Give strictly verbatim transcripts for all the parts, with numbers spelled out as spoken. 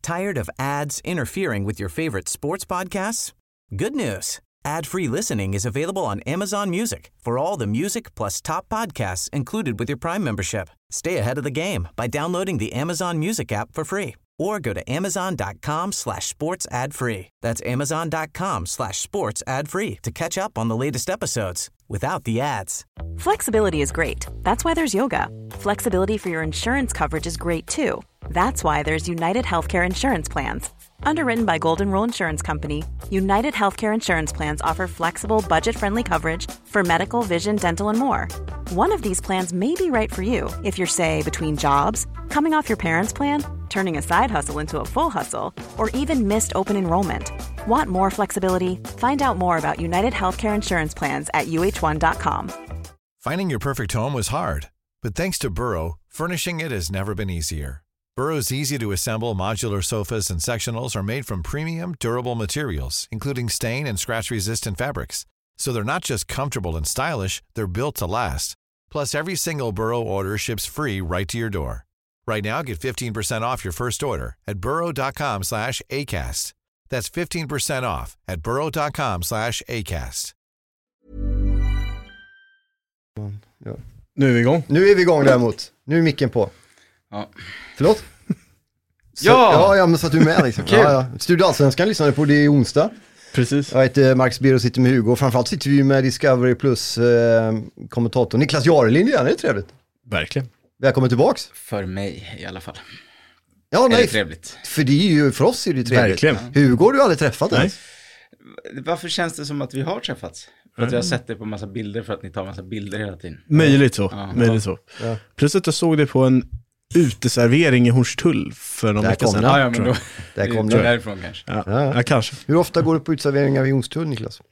Tired of ads interfering with your favorite sports podcasts? Good news. Ad-free listening is available on Amazon Music for all the music plus top podcasts included with your Prime membership. Stay ahead of the game by downloading the Amazon Music app for free or go to amazon.com slash sports ad free. That's amazon.com slash sports ad free to catch up on the latest episodes without the ads. Flexibility is great. That's why there's yoga. Flexibility for your insurance coverage is great too. That's why there's United Healthcare Insurance Plans. Underwritten by Golden Rule Insurance Company, United Healthcare Insurance Plans offer flexible, budget-friendly coverage for medical, vision, dental, and more. One of these plans may be right for you if you're, say, between jobs, coming off your parents' plan, turning a side hustle into a full hustle, or even missed open enrollment. Want more flexibility? Find out more about United Healthcare Insurance Plans at U H one dot com. Finding your perfect home was hard, but thanks to Burrow, furnishing it has never been easier. Burrow's easy-to-assemble modular sofas and sectionals are made from premium, durable materials, including stain and scratch-resistant fabrics. So they're not just comfortable and stylish, they're built to last. Plus, every single Burrow order ships free right to your door. Right now, get fifteen percent off your first order at burrow.com slash ACAST. That's fifteen percent off at burrow.com slash ACAST. Ja. Nu är vi igång. Nu är vi igång däremot. Nu är micken på. Ja. Förlåt? Så, ja! Ja, ja, men så att du är med liksom. ja, ja. Studio Allsvenskan lyssnade på det i onsdag. Precis. Jag heter Marcus Birro och sitter med Hugo. Framförallt sitter vi med Discovery Plus eh, kommentator Niklas Jarelind igen. Det är trevligt. Verkligen. Välkommen tillbaks. För mig i alla fall. Ja, nej. Är det trevligt? För det är ju, för oss är det trevligt. Verkligen. Hugo har du aldrig träffat Nej. ens. Varför känns det som att vi har träffats? För att jag har sett det på massa bilder för att ni tar massa bilder hela tiden. Möjligt så. Ja. Möjligt så. Ja. Plus att jag såg det på en uteservering i Hornstull för någon Där vecka kom sedan. den. Ja, ja, men då Där kom det är det. därifrån kanske. Ja, Ja. ja, kanske. Hur ofta går du på utserveringar i Hornstull, Niklas?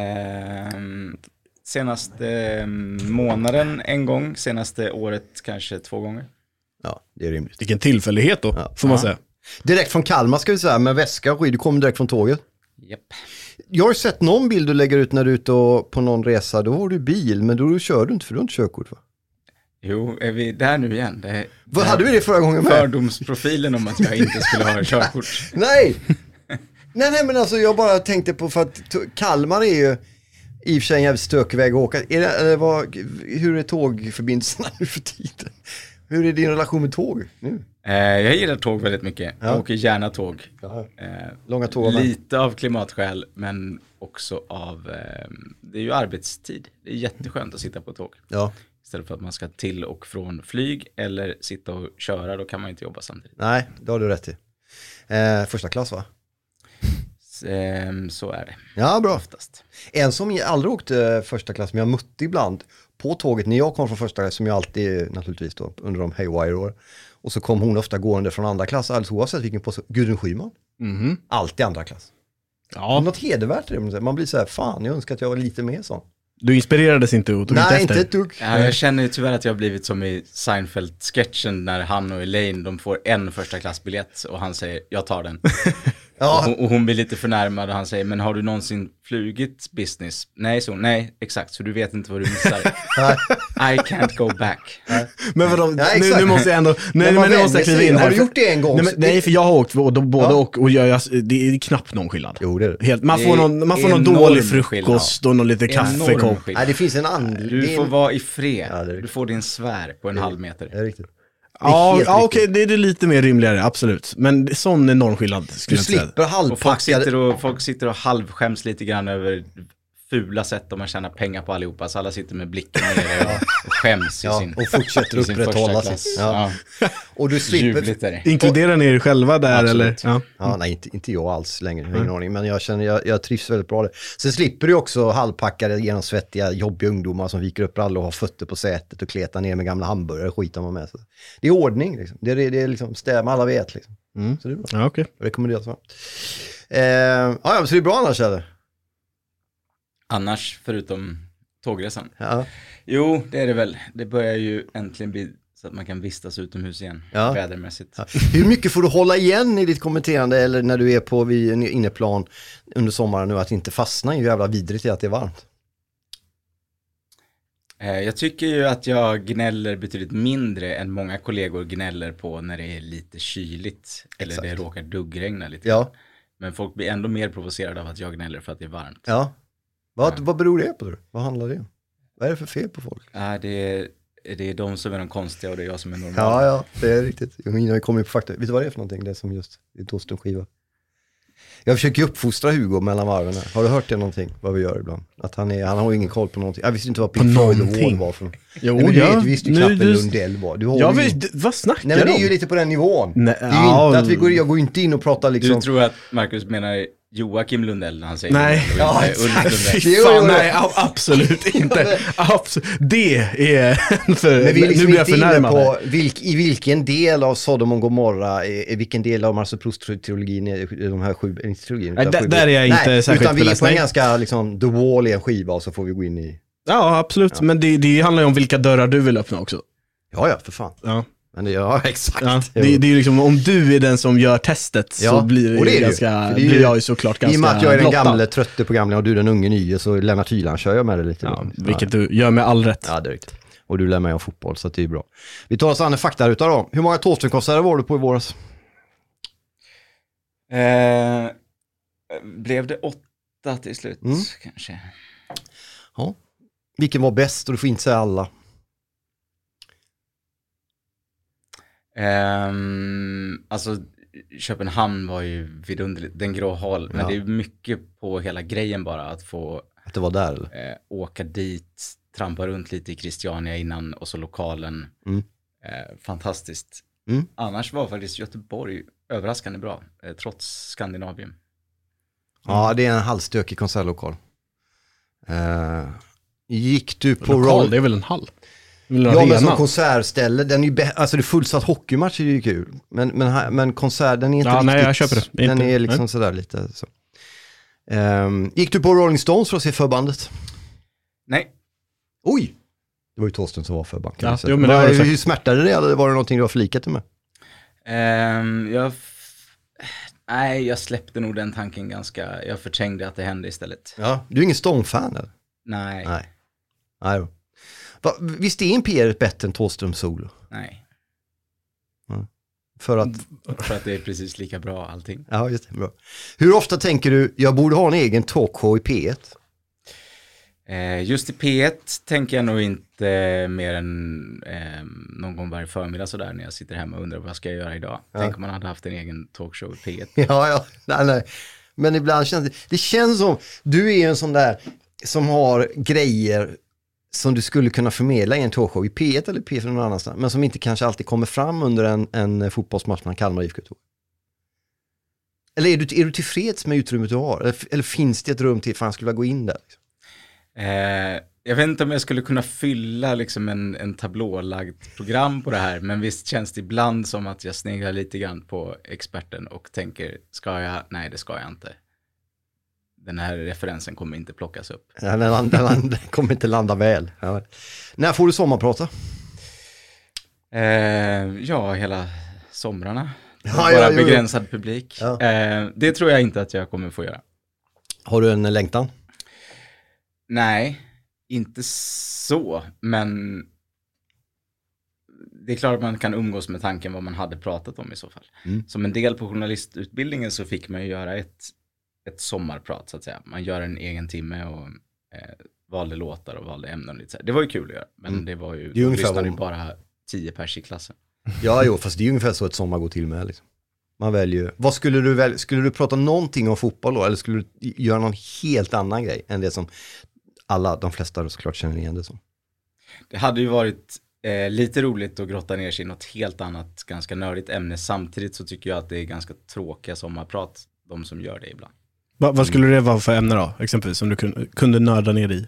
Ehm, senaste ehm, månaden en gång, senaste året kanske två gånger. Ja, det är rimligt. Vilken tillfällighet då, Ja. får man Ja. säga. Direkt från Kalmar ska vi säga, med väska och skid. Du kommer direkt från tåget. Japp. Jag har sett någon bild du lägger ut när du är ute och, på någon resa. Då har du bil, men då kör du inte för du har inte körkort, va? Jo, är vi där nu igen? Det är, Vad hade vi det förra gången med? fördomsprofilen om att jag inte skulle ha körkort. Nej! nej, nej, men alltså jag bara tänkte på för att t- Kalmar är ju i och för sig en jävligt stökig väg att åka. Är det, eller vad, hur är tågförbindelserna nu för tiden? Hur är din relation med tåg nu? Eh, jag gillar tåg väldigt mycket. Ja. Jag åker gärna tåg. Ja. Eh, Långa tåg. men- Lite av klimatskäl, men också av, eh, det är ju arbetstid. Det är jätteskönt att sitta på tåg. Ja, Istället för att man ska till och från flyg eller sitta och köra, då kan man inte jobba samtidigt. nej, det har du rätt i. Eh, första klass, va? Så, eh, så är det Ja, bra. oftast. En som jag aldrig åkte första klass, men jag mötte ibland på tåget när jag kom från första klass, som jag alltid naturligtvis då, under de haywire-år. Och så kom hon ofta gående från andra klass, alldeles oavsett vilken på Gudrun Schyman. Mhm. Alltid andra klass. Ja, Något hedervärt i det. Man blir så här, fan, jag önskar att jag var lite mer sån. du inspirerades inte och tog Nej, inte inte efter. ett dugg. Ja, jag känner ju tyvärr att jag har blivit som i Seinfeld-sketchen när han och Elaine, de får en första klassbiljett och han säger, jag tar den. Och, Ja, hon, och hon blir lite förnärmad och han säger, men har du någonsin flugit business? Nej, så nej, exakt, så du vet inte vad du missar. I can't go back. Men vadå, Ja, nu, exakt. nu måste jag ändå, nej, När man men nu måste jag vänjer kliva sig. in här. Har du för- gjort det en gång? Nej, men, nej, för jag har åkt både, både Ja. och, och jag, jag, det är knappt någon skillnad. Jo, det är det. Helt, man Det får är någon, man får någon enorm dålig skillnad. frukost och någon lite Enorm kaffekopp. skillnad. Nej, det finns en anledning. Du Det är får en- vara i fred. Ja, det är- Du får din svär på en halv Det är meter. riktigt. Ja, helt ja riktigt. okej, det är det lite mer rimligare, absolut. Men det är sån enorm skillnad, skulle Du jag säga. slipper Och folk halvpackade... sitter och, folk sitter och halvskäms lite grann över fula sätt om man tjänar pengar på allihopa. Så alla sitter med blicken nere och, och skäms i Ja, sin, och fortsätter i sin upprätthålla första sig. klass. Ja. Ja. Och du slipper... Ljuvligt är det. Inkluderar ni er själva där, Absolut. eller? Ja. Ja, nej, inte, inte jag alls längre, jag har ingen aning. Men jag känner, jag, jag trivs väldigt bra där. Sen slipper du också halvpackade, genomsvettiga, jobbiga ungdomar som viker upp alla och har fötter på sätet och kletar ner med gamla hamburgare och skit om med sig. Det är ordning, liksom. Det är, det är liksom stäm, alla vet liksom. Mm. Så det är bra. Ja, okej. Rekommenderas varmt. Eh, ja, ja, så det är bra annars, eller? Annars, förutom tågresan. Ja. Jo, det är det väl. Det börjar ju äntligen bli så att man kan vistas utomhus igen, Ja. vädermässigt. Ja. Hur mycket får du hålla igen i ditt kommenterande eller när du är på vid en inneplan under sommaren nu att inte fastna i hur jävla vidrigt det är att det är varmt? Jag tycker ju att jag gnäller betydligt mindre än många kollegor gnäller på när det är lite kyligt. Eller Exakt. det råkar duggregna lite. Ja. Men folk blir ändå mer provocerade av att jag gnäller för att det är varmt. Ja. Vad, ja. vad beror det på då? Vad handlar det om? Vad är det för fel på folk? Ja, det är, det är de som är de konstiga och det är jag som är normal. Ja, ja, det är riktigt. Jag kommer på fakta. Vet du vad det är för någonting? Det är som just i Thåström-skiva. Jag försöker uppfostra Hugo mellan varven här. Har du hört det någonting? Vad vi gör ibland? Att han, är, han har ingen koll på någonting. Jag visste inte vad Pink Floyd och Wall var för något. Jo, Nej, men ja. Du, vet, du visste ju knappt en Lundell var. Du har jag ju... vet, vad snackar Nej, men det är ju lite på den nivån. Nej, det är ju ja, inte att vi går, jag går inte in och pratar liksom... Du tror att Marcus menar Joakim Lundell när han säger nej. Lundell, ja, Ulf fan, nej, absolut inte. Absolut. Det är för, men vi är liksom nu blir jag inte inne på vilk, i vilken del av Sodom och Gomorra, i vilken del av Marcel Proust-trilogin är de här sju, inte trilogin, nej, sju, där är jag inte nej, särskilt utan vi är på en nej. ganska liksom, The Wall i en skiva och så får vi gå in i... Ja, absolut. Ja. Men det, det handlar ju om vilka dörrar du vill öppna också. Ja, ja, för fan. Ja. Men det, ja, exakt. Ja, det, det är ju liksom, om du är den som gör testet ja, så blir det, det, ganska, det, det blir jag ju såklart ganska i och med att jag är den blottad. Gamle, trötte programledaren och du är den unge nye så Lennart Hyland kör jag med det lite. Ja, vilket du gör med all rätt. Ja, det är riktigt. Och du lär mig om fotboll så det är bra. Vi tar oss an en faktaruta då. Hur många Thåström-konserter var du på i våras? Eh, blev det åtta till slut mm. kanske? Ja. Vilken var bäst? Och du får inte säga alla. Um, alltså Köpenhamn var ju vidunderligt, den grå hall, men ja. det är mycket på hela grejen bara att få att det var där eller? Eh, åka dit, trampa runt lite i Christiania innan och så lokalen. Mm. Eh, fantastiskt. Mm. Annars var faktiskt Göteborg överraskande bra, eh, trots Skandinavien. Mm. Ja, det är en halvstökig konsertlokal. Eh, gick du på lokal, roll? Det är väl en hall? Ja, men som konsertställe, den är ju be- alltså det är fullsatt hockeymatch är ju kul. Men, men, men konsert, den är inte ja, riktigt. Nej, jag köper det. Den inte. är liksom nej. Sådär lite så. Um, gick du på Rolling Stones för att se förbandet? Nej. Oj! Det var ju Thåström som var förband. Ja, jo, men var, hur smärtade det eller var det någonting du har flikat med? Um, jag f- nej, jag släppte nog den tanken ganska, jag förträngde att det hände istället. Ja, du är ingen Stone-fan eller? Nej. Nej. Nej då. Va, visst är en P R bättre än Thåström solo? Nej. Ja. För att... För att det är precis lika bra allting. Ja, just det. Bra. Hur ofta tänker du, jag borde ha en egen talkshow i P ett? Eh, just i P ett tänker jag nog inte mer än eh, någon gång varje förmiddag sådär när jag sitter hemma och undrar vad ska jag göra idag. Ja. Tänk om man hade haft en egen talkshow i P ett. Ja, ja. Nej, nej. Men ibland känns det, det känns som, du är en sån där som har grejer som du skulle kunna förmedla i en talkshow i P ett eller P fyra någon annanstans, men som inte kanske alltid kommer fram under en, en fotbollsmatch mellan Kalmar och I F K Göteborg. Eller är du, är du tillfreds med utrymmet du har? Eller, eller finns det ett rum till fan skulle jag gå in där? Liksom? Eh, jag vet inte om jag skulle kunna fylla liksom en, en tablålagt program på det här, men visst känns det ibland som att jag sneglar lite grann på experten och tänker, ska jag? Nej, det ska jag inte. Den här referensen kommer inte plockas upp. Ja, den, land, den, land, den kommer inte landa väl. Ja. När får du sommarprata? Eh, ja, hela somrarna. Ja, bara ja, jo, begränsad jo. publik. Ja. Eh, det tror jag inte att jag kommer få göra. Har du en längtan? Nej, inte så. Men det är klart att man kan umgås med tanken vad man hade pratat om i så fall. Mm. Som en del på journalistutbildningen så fick man ju göra ett ett sommarprat så att säga. Man gör en egen timme och eh, valde låtar och valde ämnen lite så här. Det var ju kul att göra, men mm. det var ju, det då lyssnade ju bara tio pers i klassen. Ja, jo, fast det är ju ungefär så ett sommar går till med liksom. Man väljer, vad skulle du välja, skulle du prata någonting om fotboll då, eller skulle du göra någon helt annan grej än det som alla, de flesta såklart känner igen det som? Det hade ju varit eh, lite roligt att grotta ner sig i något helt annat, ganska nördigt ämne. Samtidigt så tycker jag att det är ganska tråkiga sommarprat, de som gör det ibland. Va, vad skulle det vara för ämne då, exempelvis, som du kunde, kunde nörda ner i?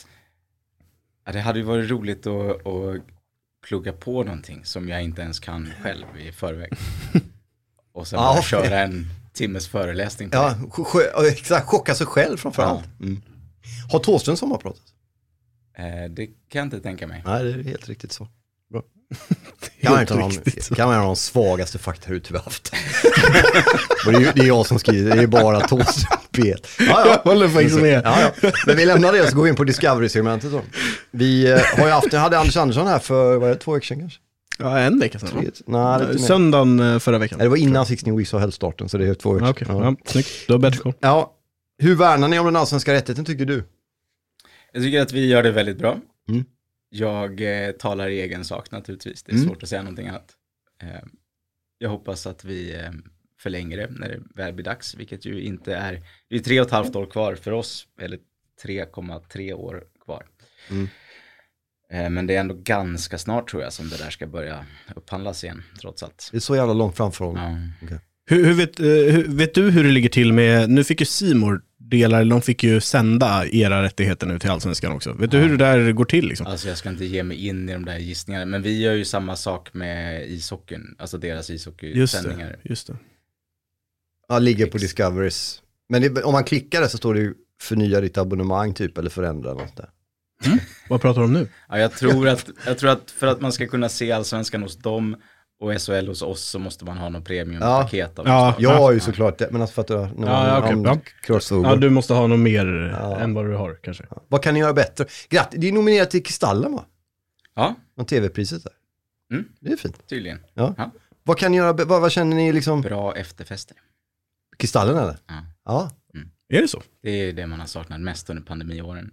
Ja, det hade ju varit roligt att, att plugga på någonting som jag inte ens kan själv i förväg. Och sen bara ja, köra en timmes föreläsning på ja, det. Exakt, chocka sig själv framförallt. Ja. Mm. Har Thåström sommarpratat? Eh, det kan jag inte tänka mig. Nej, det är helt riktigt så. Bra. Kan man inte ha de, de svagaste fakta ut vi har haft. det, är, det är jag som skriver, det är bara Thåström. bet. Ja, ja. Jag håller faktiskt med. Ja, ja. Men vi lämnar det och så går vi in på Discovery-segmentet då. Vi eh, har ju haft, hade Anders Andersson här för, vad är det, två veckor sedan kanske? Ja, en vecka sedan. Tre, nej, det är inte Söndagen förra veckan. Nej, det var innan sexton Weeks och helgstarten, så det är två veckor. Ja, okej. Okay. Ja. Ja, snyggt. Du har bättre koll. Ja. Hur värnar ni om den allsvenska rättigheten, tycker du? Jag tycker att vi gör det väldigt bra. Mm. Jag eh, talar i egen sak naturligtvis. Det är mm. svårt att säga någonting annat. Eh, jag hoppas att vi eh, förlänger det när det väl blir dags. Vilket ju inte är... Det är tre och ett halvt år kvar för oss. Eller tre komma tre år kvar. Mm. Eh, men det är ändå ganska snart tror jag som det där ska börja upphandlas igen. Trots allt. Det är så jävla långt framför. Ja. Okay. Hur, hur vet, hur, vet du hur det ligger till med... Nu fick ju C More delar, eller de fick ju sända era rättigheter nu till Allsvenskan också. Vet ja. du hur det där går till liksom? Alltså jag ska inte ge mig in i de där gissningarna. Men vi gör ju samma sak med ishockeyn. Alltså deras ishockeysändningar. Just det, just det. Ja, ligger på Discoverys. Men det, om man klickar det så står det ju förnya ditt abonnemang typ, eller förändra något där. Mm. Vad pratar du om nu? Ja, jag tror att, jag tror att för att man ska kunna se Allsvenskan hos dem och S H L hos oss så måste man ha någon premiumpaket. Ja, ja jag har ju såklart det, men alltså för att du har ja, okay. ja. crossover. Ja, du måste ha något mer ja. än vad du har kanske. Ja. Vad kan ni göra bättre? Grattis, det är nominerat till Kristallen va? Ja. Någon tv-priset där. Mm. Det är fint. Tydligen. Ja. Ja. Vad kan ni göra, vad, vad känner ni liksom? Bra efterfester. Kristallen eller? Ja. Ja. Mm. Är det så? Det är det man har saknat mest under pandemiåren.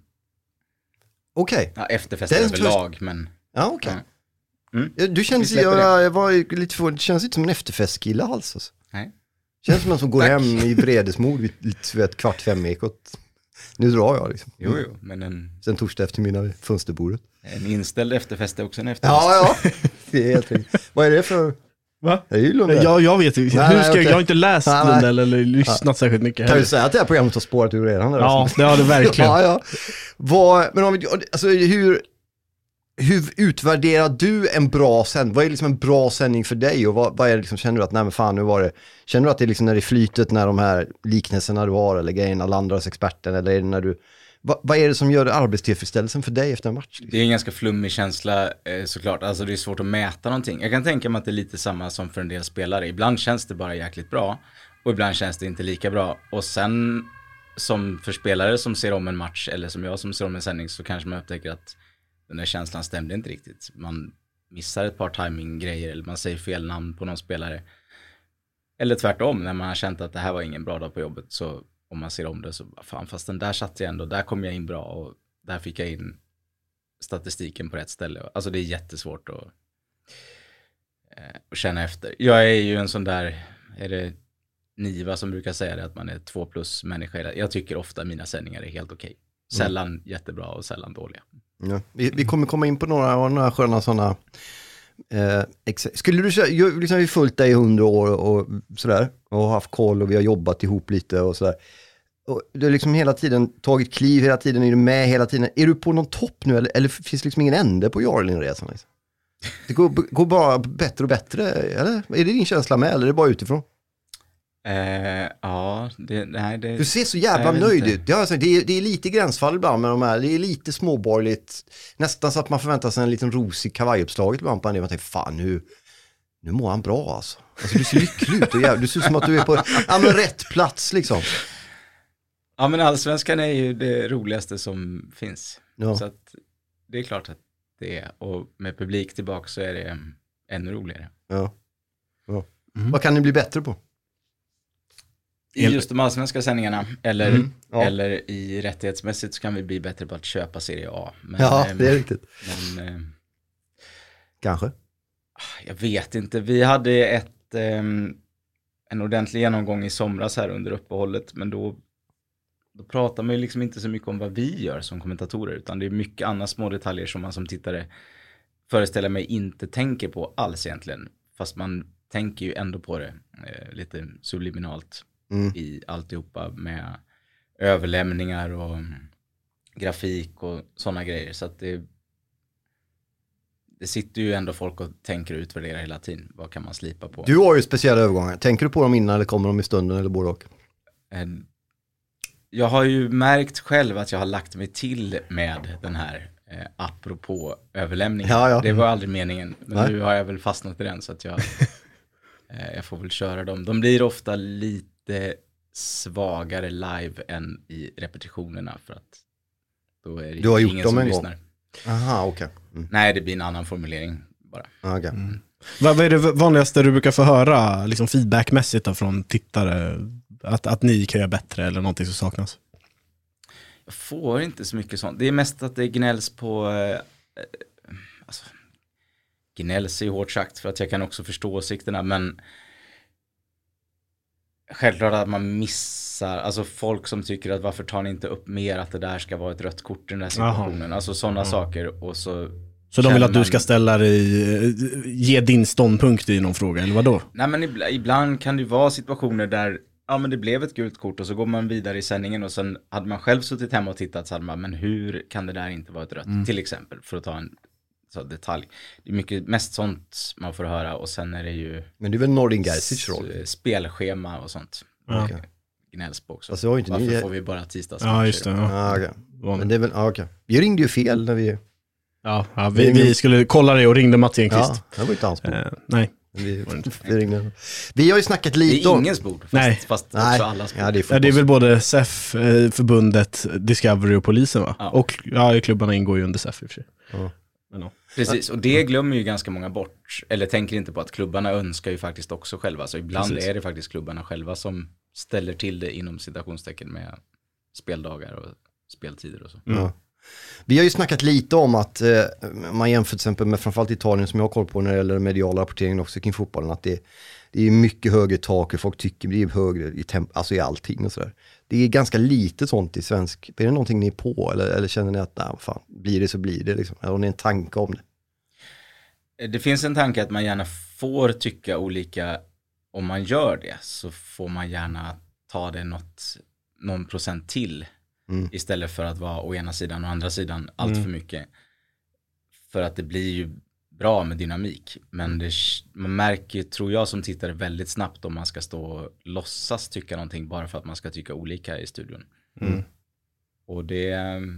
Okej. Okay. Ja, efterfester överlag, först... men... Ja, okej. Okay. Mm. Du känns, jag, jag var lite för, det känns inte som en efterfestkille alls. Alltså. Nej. Känns som en som går hem i vredesmod vid ett kvart fem ekot. Nu drar jag liksom. Jo, jo, men en... Sen torsdag eftermiddag vid fönsterbordet. En inställd efterfest är också en efterfest. Ja, ja. Det är helt riktigt. Vad är det för... Va? Det är ju Lundell. Ja, jag vet ju. Hur ska nej, jag, okay. jag har inte läst nej, Lundell eller lyssnat ja. särskilt mycket. Kan heller. du säga att det här programmet har spårat ur redan? Ja, det har det verkligen. ja, ja. Vad, men om vi, alltså hur... Hur utvärderar du en bra sändning? Vad är liksom en bra sändning för dig? Och vad, vad är det liksom, känner du att nej men fan nu var det, känner du att det är liksom när det är flytet, när de här liknelserna du har eller grejerna landar hos experten, eller är det när du, vad, vad är det som gör arbetstillfredsställelsen för dig efter en match? Liksom? Det är en ganska flummig känsla såklart, alltså det är svårt att mäta någonting. Jag kan tänka mig att det är lite samma som för en del spelare. Ibland känns det bara jäkligt bra och ibland känns det inte lika bra. Och sen som för spelare som ser om en match eller som jag som ser om en sändning så kanske man upptäcker att den där känslan stämde inte riktigt. Man missar ett par timing-grejer eller man säger fel namn på någon spelare. Eller tvärtom, när man har känt att det här var ingen bra dag på jobbet så om man ser om det så fan, fast den där satt jag ändå, där kom jag in bra och där fick jag in statistiken på rätt ställe. Alltså det är jättesvårt att, eh, att känna efter. Jag är ju en sån där, är det Niva som brukar säga det, att man är två plus människa. Jag tycker ofta mina sändningar är helt okej. Sällan mm. jättebra och sällan dåliga. Ja, vi, vi kommer komma in på några, några sköna sådana. Eh, ex- skulle du säga, liksom vi har följt dig i hundra år och sådär och haft koll och vi har jobbat ihop lite och sådär. Och du har liksom hela tiden tagit kliv, hela tiden är du med hela tiden. Är du på någon topp nu eller, eller finns det liksom ingen ände på Jarlinresan? Liksom? Det går, går bara bättre och bättre, eller? Är det din känsla med eller är det bara utifrån? Uh, ja, det, nej, det... Du ser så jävla nöjd ut. Ja, alltså, det, är, det är lite gränsfall ibland med de här. Det är lite småborgerligt. Nästan så att man förväntar sig en liten rosig kavajuppslaget ibland på en del. Man tänker, fan nu, nu mår han bra alltså. Alltså du ser lycklig ut och jävla, du ser som att du är på ja, men rätt plats liksom. Ja, men Allsvenskan är ju det roligaste som finns. Ja. Så att det är klart att det är. Och med publik tillbaka så är det ännu roligare. Ja. Ja. Mm. Vad kan ni bli bättre på? I just de allsvenska sändningarna eller, mm, ja. eller i rättighetsmässigt så kan vi bli bättre på att köpa Serie A. Men, ja, det är riktigt. Men, eh, Kanske. Jag vet inte. Vi hade ett, eh, en ordentlig genomgång i somras här under uppehållet. Men då, då pratar man ju liksom inte så mycket om vad vi gör som kommentatorer. Utan det är mycket andra små detaljer som man som tittare föreställer mig inte tänker på alls egentligen. Fast man tänker ju ändå på det eh, lite subliminalt. Mm. I alltihopa med överlämningar och grafik och sådana grejer. Så att det, det sitter ju ändå folk och tänker och utvärderar hela tiden. Vad kan man slipa på? Du har ju speciella övergångar. Tänker du på dem innan eller kommer de i stunden eller både och? Jag har ju märkt själv att jag har lagt mig till med den här eh, apropå överlämningen. Ja, ja. Det var aldrig meningen. Men Nej. nu har jag väl fastnat i den så att jag, eh, jag får väl köra dem. De blir ofta lite svagare live än i repetitionerna för att då är det du har gjort ingen dem som en lyssnar. Gång. Aha, okej. Okay. Mm. Nej, det blir en annan formulering bara. Okay. Mm. Vad, vad är det vanligaste du brukar få höra liksom feedbackmässigt då, från tittare? Att, att ni kan göra bättre eller någonting som saknas? Jag får inte så mycket sånt. Det är mest att det gnälls på... Eh, alltså, gnälls är ju hårt sagt för att jag kan också förstå åsikterna, men självklart att man missar, alltså folk som tycker att varför tar ni inte upp mer att det där ska vara ett rött kort i den här situationen. Aha. Alltså sådana mm. saker och så... Så de vill att du ska ställa dig, ge din ståndpunkt i någon fråga, eller vad då? Nej, men ibland, ibland kan det vara situationer där ja, men det blev ett gult kort och så går man vidare i sändningen och sen hade man själv suttit hemma och tittat så hade man, men hur kan det där inte vara ett rött? Mm. Till exempel, för att ta en så detalj. Det är mycket, mest sånt man får höra och sen är det ju... Men det är väl Nordin Gerzics roll? Spelschema och sånt. Ja. Okay. Gnälls på också. Alltså, varför ni... får vi bara tisdags? Ja, just det. Ja. Ah, okay. Men det är väl, ah, okay. Vi ringde ju fel när vi... Ja, ja vi, vi skulle kolla det och ringde Mats Enqvist. Ja, det var inte hans bord. Uh, nej. Vi, vi, ringde. Vi har ju snackat lite om... Det är ingens bord, fast, nej. fast nej. också allas bord. Ja, det, är ja, det är väl både S E F, förbundet, Discovery och polisen, va? Ja. Och ja, klubbarna ingår ju under S E F i och för sig. Ja. Men, ja. Precis, och det glömmer ju ganska många bort. Eller tänker inte på att klubbarna önskar ju faktiskt också själva. Så ibland Precis. Är det faktiskt klubbarna själva som ställer till det inom citationstecken med speldagar och speltider och så. Mm. Ja. Vi har ju snackat lite om att eh, man jämför till exempel med framförallt Italien som jag har koll på när det gäller mediala rapporteringen också kring fotbollen, att det, det är mycket högre tak och folk tycker det är högre i temp, alltså i allting och sådär. Det är ganska lite sånt i svensk. Är det någonting ni är på eller, eller känner ni att nej, fan, blir det så blir det liksom? Eller har ni en tanke om det? Det finns en tanke att man gärna får tycka olika. Om man gör det så får man gärna ta det något, någon procent till. Mm. Istället för att vara å ena sidan och andra sidan allt mm. för mycket. För att det blir ju bra med dynamik. Men det, man märker, tror jag som tittare, väldigt snabbt om man ska stå och låtsas tycka någonting bara för att man ska tycka olika i studion. Mm. Och det,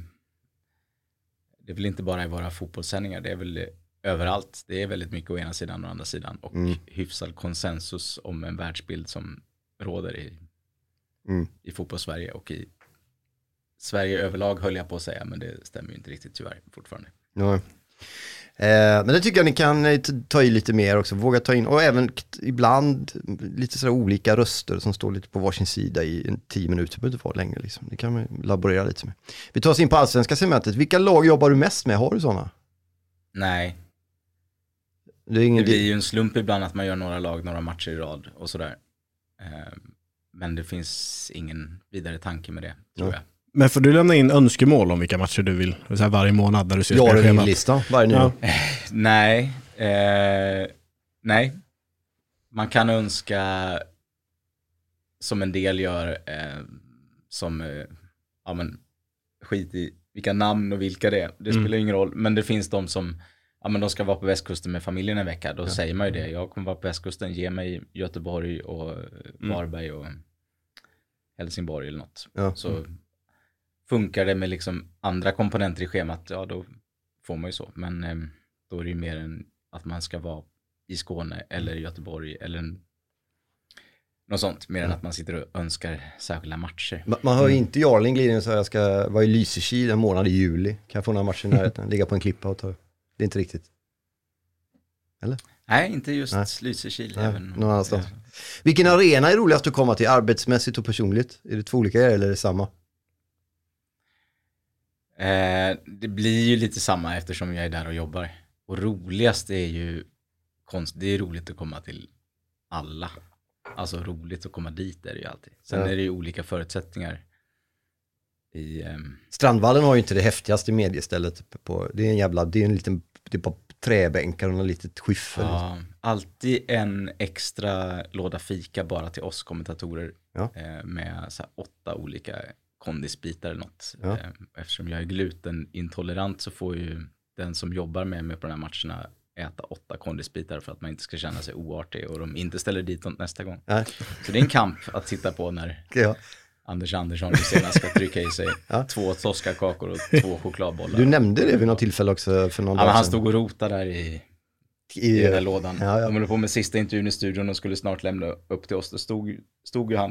det är väl inte bara i våra fotbollssändningar, det är väl överallt. Det är väldigt mycket å ena sidan och andra sidan. Och mm. hyfsad konsensus om en världsbild som råder i, mm. i fotbollssverige och i Sverige överlag, höll jag på att säga, men det stämmer ju inte riktigt tyvärr fortfarande. Ja. Eh, men det tycker jag ni kan ta i lite mer också, våga ta in, och även ibland lite sådär olika röster som står lite på varsin sida i en tio minuter, behöver inte vara längre liksom. Det kan man laborera lite med. Vi tar oss in på allsvenska segmentet. Vilka lag jobbar du mest med? Har du sådana? Nej. Det, är ingen det blir ju en slump ibland att man gör några lag, några matcher i rad och sådär. Eh, men det finns ingen vidare tanke med det, tror ja. jag. Men får du lämna in önskemål om vilka matcher du vill så här varje månad när du ser spelschemat? Ja, det är en lista varje nyår. Ja. Nej. Eh, nej. Man kan önska, som en del gör, eh, som eh, ja, men, skit i vilka namn och vilka det är. Det spelar mm. ingen roll. Men det finns de som ja, men de ska vara på västkusten med familjen en vecka. Då ja. säger man ju det. Jag kommer vara på västkusten. Ge mig Göteborg och Varberg mm. och Helsingborg eller något. Ja. Så funkar det med liksom andra komponenter i schemat, ja då får man ju så. Men eh, då är det ju mer än att man ska vara i Skåne eller i Göteborg eller en, något sånt. Mer mm. än att man sitter och önskar särskilda matcher. Man, man hör ju inte Jarling glida så jag ska vara i Lysekil en månad i juli. Kan jag få några matcher i närheten? Ligga på en klippa och ta. Det är inte riktigt. Eller? Nej, inte just Nej. Lysekil. Nej, även, någon annanstans. Ja. Vilken arena är roligast att komma till, arbetsmässigt och personligt? Är det två olika eller är det samma? Eh, det blir ju lite samma eftersom jag är där och jobbar. Och roligast är ju konst. Det är roligt att komma till alla. Alltså roligt att komma dit är det ju alltid. Sen ja. är det ju olika förutsättningar. I, um... Strandvallen har ju inte det häftigaste mediestället på. Det är en jävla, det är en liten, det är bara träbänkar och något litet skyffel. Ja, alltid en extra låda fika bara till oss kommentatorer. Ja. Eh, med så här åtta olika kondisbitar eller något. Ja. Eftersom jag är glutenintolerant så får ju den som jobbar med mig på de här matcherna äta åtta kondisbitar för att man inte ska känna sig oartig och de inte ställer dit dem nästa gång. Nej. Så det är en kamp att titta på när ja. Anders Andersson senast ska trycka i sig ja. två toscakakor och två chokladbollar. Du nämnde det vid något tillfälle också för någon ja, dag sedan. Han stod och rotade där i, i, i den där lådan. Ja, ja. De höll på med sista intervjun i studion och skulle snart lämna upp till oss. Då stod, stod ju han där med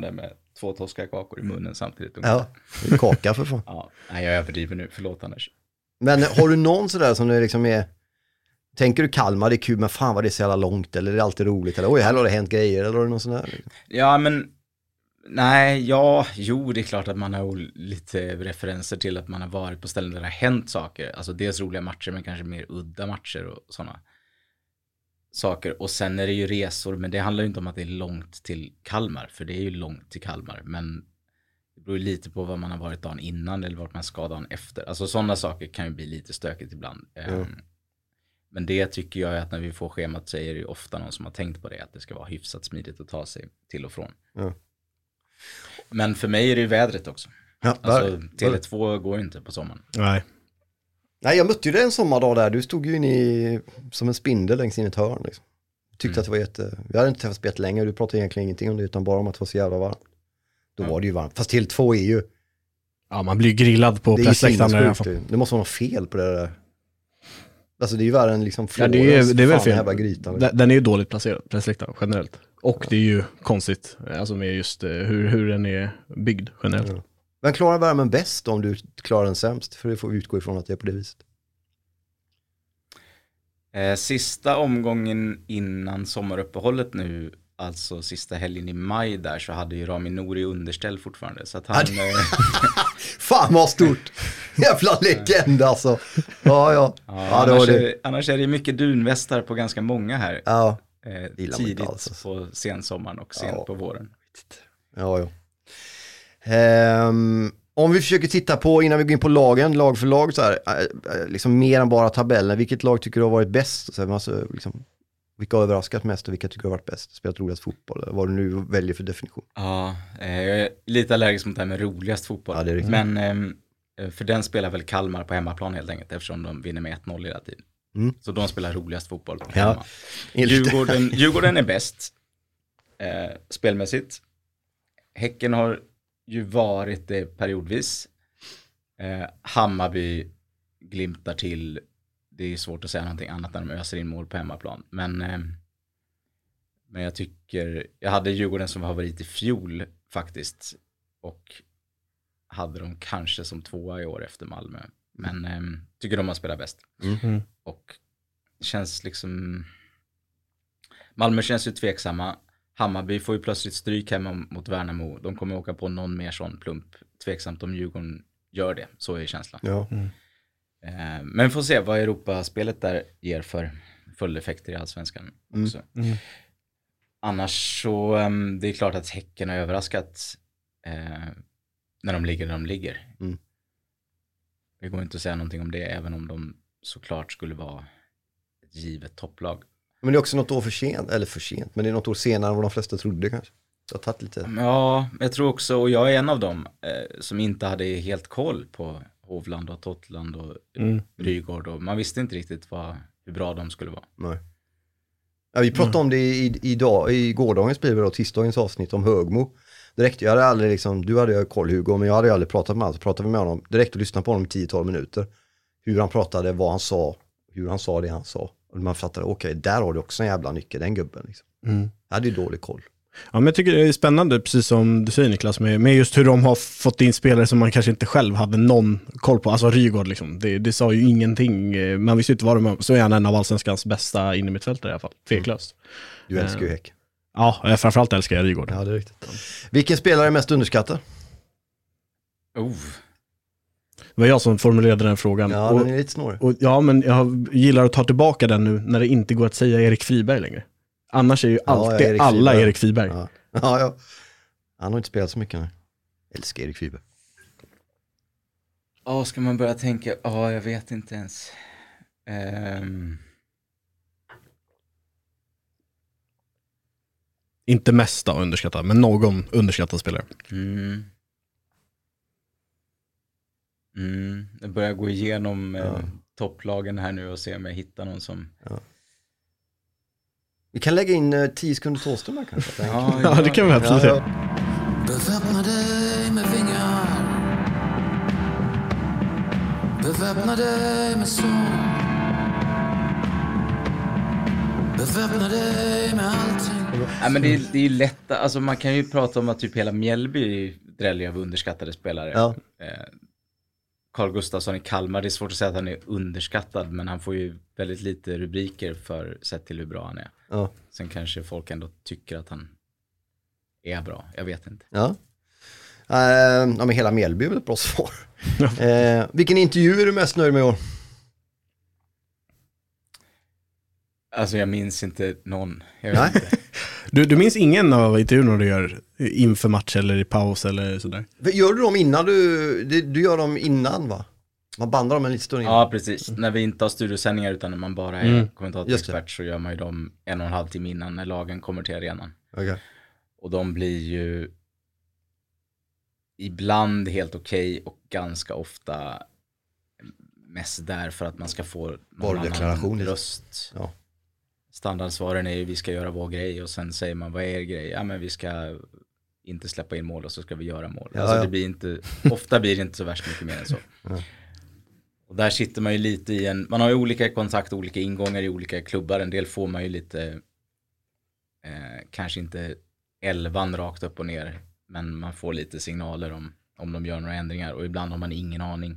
två Tosca-kakor i munnen samtidigt. Ja, det är kaka för fan. Ja, nej, jag överdriver nu, förlåt Anders. Men har du någon sådär som du liksom är, tänker du Kalmar, det är kul, men fan vad det är så jävla långt, eller är det alltid roligt, eller oj, här har det hänt grejer, eller har du någon sån där? Liksom? Ja, men nej, ja, jo, det är klart att man har lite referenser till att man har varit på ställen där det har hänt saker. Alltså dels roliga matcher, men kanske mer udda matcher och sådana saker. Och sen är det ju resor, men det handlar ju inte om att det är långt till Kalmar, för det är ju långt till Kalmar. Men det beror ju lite på vad man har varit dagen innan eller vart man ska dagen efter. Alltså sådana saker kan ju bli lite stökigt ibland. Mm. Men det tycker jag är att när vi får schemat så är det ju ofta någon som har tänkt på det, att det ska vara hyfsat smidigt att ta sig till och från. Mm. Men för mig är det ju vädret också. Ja, alltså Tele två går ju inte på sommaren. Nej. Nej, jag mötte ju dig en sommardag där. Du stod ju in i, som en spindel längs in i ett hörn. Liksom. Tyckte mm. att det var jätte... Vi hade inte träffats spett länge. Du pratade egentligen ingenting om det, utan bara om att det var så jävla varmt. Då mm. var det ju varmt. Fast Tele två är ju... Ja, man blir grillad på pressläktaren i alla fall. Det måste vara något fel på det där. Alltså det är ju värre än liksom Florens. Ja, det är, det är väl fel. Grytan, liksom. Den är ju dåligt placerad, pressläktaren generellt. Och ja. Det är ju konstigt, alltså med just hur, hur den är byggd generellt. Ja. Men klarar värmen bäst om du klarar den sämst? För det får vi utgå ifrån att det är på det viset. Eh, sista omgången innan sommaruppehållet nu, alltså sista helgen i maj där, så hade ju Rami Nouri underställ fortfarande. Så att han... Fan vad stort! Jävla legend alltså. Ja, ja. ja, ja annars, det är, annars är det mycket dunvästar på ganska många här. Ja. Eh, tidigt alltså. På sensommaren och sent ja. på våren. Ja, ja. Um, om vi försöker titta på, innan vi går in på lagen, lag för lag så här, liksom mer än bara tabellen, vilket lag tycker du har varit bäst? Så här, alltså, liksom, vilka har överraskat mest och vilka tycker du har varit bäst? Spelat roligast fotboll, eller vad du nu väljer för definition? Ja, eh, jag är lite allergisk mot det här med roligast fotboll. Ja, det är riktigt. Men eh, för den spelar väl Kalmar på hemmaplan helt enkelt, eftersom de vinner med ett noll hela tiden. Mm. Så de spelar roligast fotboll hemma. Ja, Djurgården, Djurgården är bäst eh, spelmässigt. Häcken har ju varit det periodvis. Eh, Hammarby glimtar till. Det är svårt att säga någonting annat när de öser in mål på hemmaplan. Men, eh, men jag tycker, jag hade Djurgården som favorit i fjol faktiskt. Och hade de kanske som tvåa i år efter Malmö. Men eh, tycker de har spelat bäst. Mm-hmm. Och känns liksom... Malmö känns ju tveksamma. Hammarby får ju plötsligt stryk hemma mot Värnamo. De kommer åka på någon mer sån plump. Tveksamt om Djurgården gör det. Så är känslan. Ja. Mm. Eh, men vi får se vad Europaspelet där ger för följdeffekter i Allsvenskan också. Mm. Mm. Annars så um, det är klart att Häcken har överraskat eh, när de ligger där de ligger. Mm. Det går inte att säga någonting om det, även om de såklart skulle vara ett givet topplag. Men det är också något år för sent, eller för sent, men det är något år senare än vad de flesta trodde kanske. Det har tagit lite. Ja, jag tror också, och jag är en av dem eh, som inte hade helt koll på Hovland och Tottland och mm. Rygård. Och man visste inte riktigt vad, hur bra de skulle vara. Nej. Ja, vi pratade mm. om det i, i, dag, i gårdagens blir det då, tisdagens avsnitt om Högmo. Direkt, jag hade aldrig liksom, du hade koll Hugo, men jag hade aldrig pratat med honom. Så pratade vi med honom direkt och lyssnade på honom i tio tolv minuter. Hur han pratade, vad han sa, hur han sa det han sa. Och man fattade, okej, okay, där har du också en jävla nyckel, den gubben. Liksom. Mm. Jag hade ju dålig koll. Ja, men jag tycker det är spännande, precis som du säger Niklas, med, med just hur de har fått in spelare som man kanske inte själv hade någon koll på. Alltså Rygård, liksom. det, det sa ju ingenting. Man visste inte vad de var. Så är han en av Allsvenskans bästa innermittfältare i alla fall. Tveklöst. Du älskar ju Häck. Ja, framförallt älskar jag Rygård. Ja, det är riktigt. Vilken spelare är mest underskattad? Oh. Det var jag som formulerade den frågan. Ja, och, den är lite snårig. Och, ja, men jag gillar att ta tillbaka den nu när det inte går att säga Erik Friberg längre. Annars är ju alltid ja, Erik alla Friberg. Erik Friberg. Ja. Ja, ja. Han har inte spelat så mycket nu. Älskar Erik Friberg. Ja, ska man börja tänka? Ja, jag vet inte ens. Um... Inte mesta underskattad, men någon underskattad spelare. Mm. Mm. Jag börjar gå igenom ja. eh, topplagen här nu och se om jag hittar någon som... Ja. Vi kan lägga in uh, tio sekunder Thåström här kanske. Ja, ja, ja, det kan vi absolut. Ja, ja. Beväpna dig med vingar. Beväpna dig med sång. Beväpna dig med allting. Ja, men det är, det är ju lätt, alltså man kan ju prata om att typ hela Mjällby är drällig av underskattade spelare. Ja. Eh, Carl Gustafsson i Kalmar, det är svårt att säga att han är underskattad, men han får ju väldigt lite rubriker för sett till hur bra han är. Ja. Sen kanske folk ändå tycker att han är bra, jag vet inte. Ja. Uh, ja, men hela Mjällby är väl ett bra svar. uh, vilken intervju är du mest nöjd med i år? Alltså jag minns inte någon. Jag vet inte. Du, du minns ingen av intervjuerna du gör inför match eller i paus eller sådär? Gör du dem innan du, du, du gör dem innan va? Man bandar dem en liten stund innan. Ja, precis. När vi inte har studiosändningar utan när man bara är Mm. kommentatorexpert så gör man ju dem en och en halv timme innan när lagen kommer till arenan. Okay. Och de blir ju ibland helt okej okay och ganska ofta mest där för att man ska få någon annan röst. Ja. Standardsvaren är ju vi ska göra vår grej och sen säger man vad är er grej? Ja men vi ska inte släppa in mål och så ska vi göra mål. Ja, alltså ja. det blir inte, ofta blir det inte så värst mycket mer än så. Ja. Och där sitter man ju lite i en, man har ju olika kontakt, olika ingångar i olika klubbar. En del får man ju lite, eh, kanske inte elvan rakt upp och ner, men man får lite signaler om, om de gör några ändringar och ibland har man ingen aning.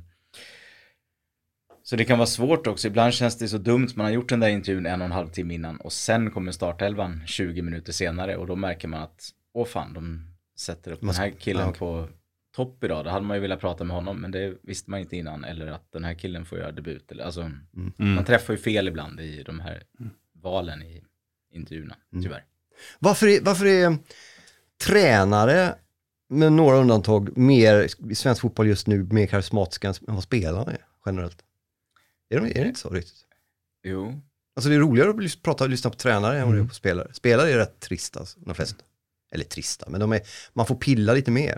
Så det kan vara svårt också. Ibland känns det så dumt. Man har gjort den där intervjun en och en halv timme innan och sen kommer startelvan tjugo minuter senare och då märker man att åh fan, de sätter upp den här killen ja, okay. på topp idag. Då hade man ju velat prata med honom men det visste man inte innan. Eller att den här killen får göra debut. Eller, alltså, mm. Man träffar ju fel ibland i de här valen i intervjuerna, tyvärr. Mm. Varför är, varför är tränare med några undantag mer i svensk fotboll just nu mer karismatiska än vad spelarna är generellt? Är det, är det inte så riktigt? Jo. Alltså det är roligare att prata och lyssna på tränare än vad det är på spelare. Spelare är rätt trista, alltså, de flesta. Eller trista, men de är, man får pilla lite mer.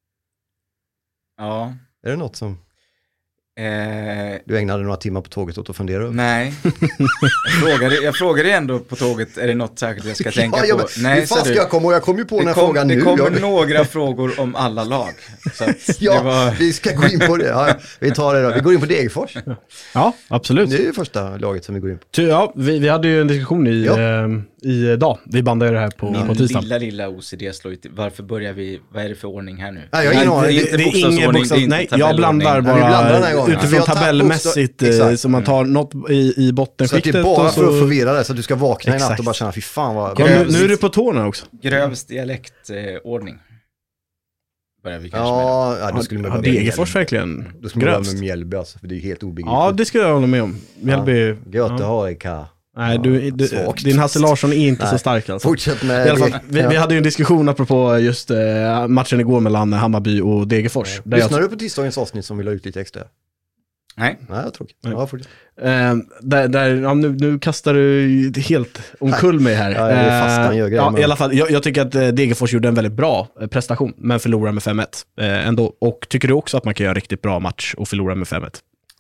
Ja. Är det något som eh... du ägnade några timmar på tåget åt att fundera över? Nej. jag, frågade, jag frågade ändå på tåget, är det något särskilt jag ska tänka ja, ja, på? Nej, hur fan ska jag komma? Och jag kom ju på den här kom, frågan det nu. Det kommer jag... några frågor om alla lag. Så att ja, det var... vi ska gå in på det. Ja, vi tar det då. Vi går in på Degerfors. Ja, absolut. Det är ju första laget som vi går in på. Ja, vi, vi hade ju en diskussion i, ja. eh, i dag. Vi bandade det här på, Min på tisdag. lilla, lilla O C D slår ut. Varför börjar vi, vad är det för ordning här nu? Nej, jag har ingen det, det är ingen bokstav, nej, jag blandar bara blandar utifrån tabellmässigt bokstav, så man tar något i, i bottenskiktet. Så det är bara så... för att förvirra det så att du ska vakna exakt. I natt och bara känna, fy fan vad... Ja, nu, nu är du på tårna också. Grövst dialektordning. Börjar vi kanske ja, med. Ja, då skulle man ja, Degerfors verkligen. Då skulle man med Mjällby alltså, för det är helt obegripligt. Ja, det skulle jag hålla med om. Mjällby... Ja, gött att ha i K. Nej, du, du, din Hasse Larsson är inte Nej. så stark alltså. Fortsätt med I alla fall, vi, ja. vi hade ju en diskussion apropå just eh, matchen igår mellan Hammarby och Degerfors. Ja. Lyssnar jag... du på tisdagens avsnitt som vi la ut lite extra? Nej. Nej, jag tror inte. Ja, fortsätt. Eh, där, där, ja, nu, nu kastar du helt omkull mig här. Ja, det är fast han gör grejer, ja, men... I alla fall, jag, jag tycker att eh, Degerfors gjorde en väldigt bra eh, prestation, men förlorar med fem ett eh, ändå. Och tycker du också att man kan göra en riktigt bra match och förlora med fem ett?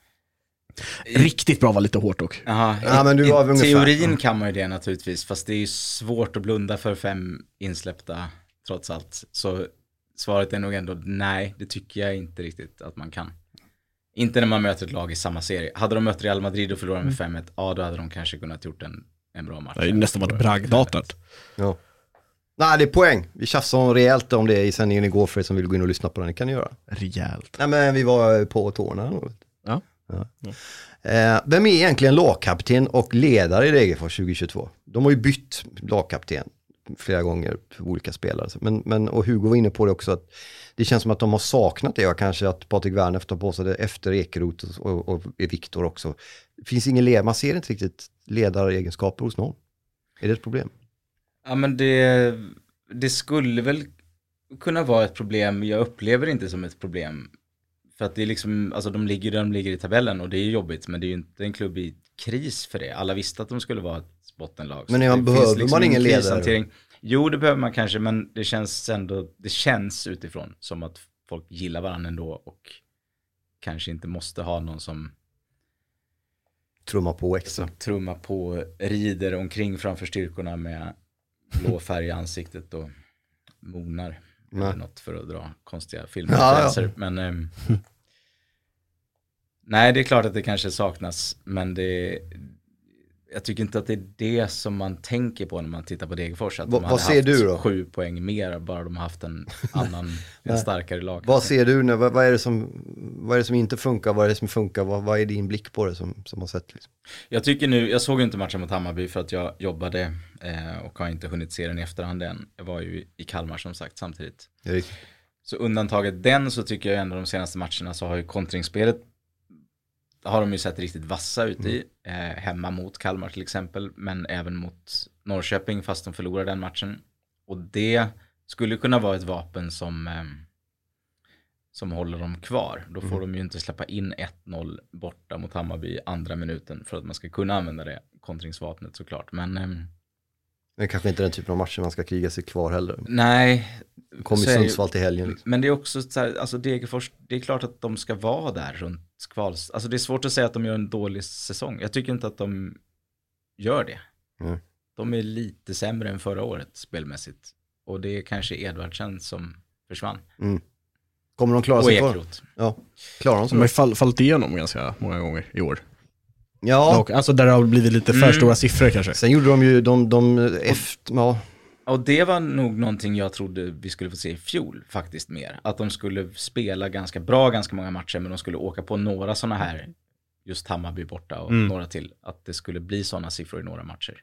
Riktigt bra var lite hårt dock. Aha, ja, i, men du var i ungefär. teorin kan man ju det naturligtvis, fast det är ju svårt att blunda för fem insläppta trots allt. Så svaret är nog ändå nej, det tycker jag inte riktigt att man kan. Inte när man möter ett lag i samma serie. Hade de mött Real Madrid och förlorat med fem ett, ja då hade de kanske kunnat gjort en, en bra match. Det är nästan varit bragdatat. Ja. Nej, det är poäng. Vi tjafsade rejält om det i sändningen igår för er som vill gå in och lyssna på den. Det kan ni göra. Rejält. Nej, men vi var på tårna. Ja. Ja. Ja. Eh, vem är egentligen lagkapten och ledare i Degerfors tjugohundratjugotvå? De har ju bytt lagkapten flera gånger för olika spelare. Men, men, och Hugo var inne på det också att det känns som att de har saknat det och kanske att Patrik Werner tar på sig det efter Ekeroth och, och, och Viktor också. Det finns ingen led, man ser inte riktigt ledaregenskaper hos någon. Är det ett problem? Ja, men det, det skulle väl kunna vara ett problem. Jag upplever det inte som ett problem. För att det är liksom, alltså de ligger där de ligger i tabellen och det är ju jobbigt, men det är ju inte en klubb i kris för det. Alla visste att de skulle vara ett bottenlag. Men man behöver liksom man ingen ledare? Jo, det behöver man kanske, men det känns ändå, det känns utifrån som att folk gillar varandra ändå och kanske inte måste ha någon som trummar på extra. Trummar på, rider omkring framför styrkorna med blå färg i ansiktet och monar. Nej. Eller något för att dra konstiga filmreferenser. Ja, ja. Men ähm, nej, det är klart att det kanske saknas, men det jag tycker inte att det är det som man tänker på när man tittar på Degerfors. Att Va, de vad ser haft du då? Sju poäng mer, bara de har haft en annan, en starkare lag. Vad ser du nu? Vad, vad, är det som, vad är det som inte funkar? Vad är det som funkar? Vad, vad är din blick på det som, som har sett? Liksom? Jag tycker nu, jag såg inte matchen mot Hammarby för att jag jobbade eh, och har inte hunnit se den i efterhand än. Jag var ju i Kalmar som sagt samtidigt. Så undantaget den så tycker jag ändå de senaste matcherna så har ju kontringsspelet har de ju sett riktigt vassa ut i. Eh, hemma mot Kalmar till exempel. Men även mot Norrköping fast de förlorar den matchen. Och det skulle kunna vara ett vapen som, eh, som håller dem kvar. Då får mm. de ju inte släppa in ett noll borta mot Hammarby i andra minuten. För att man ska kunna använda det kontringsvapnet såklart. Men... Eh, Men kanske inte den typen av matcher man ska kriga sig kvar heller. Nej. Kommer i Sundsvall till helgen. Liksom. Men det är också så här, alltså Degerfors, det är klart att de ska vara där runt kvals. Alltså det är svårt att säga att de gör en dålig säsong. Jag tycker inte att de gör det. Mm. De är lite sämre än förra året spelmässigt. Och det är kanske Edvardsen som försvann. Mm. Kommer de klara och sig Ekrot. kvar? Ja, klarar de sig. De har ju fall, fallit igenom ganska många gånger i år. Ja. Och, alltså där det har blivit lite för mm. stora siffror kanske. Sen gjorde de ju de, de efter, ja. Och det var nog någonting jag trodde vi skulle få se i fjol faktiskt mer. Att de skulle spela ganska bra ganska många matcher men de skulle åka på några sådana här, just Hammarby borta och mm. några till. Att det skulle bli sådana siffror i några matcher.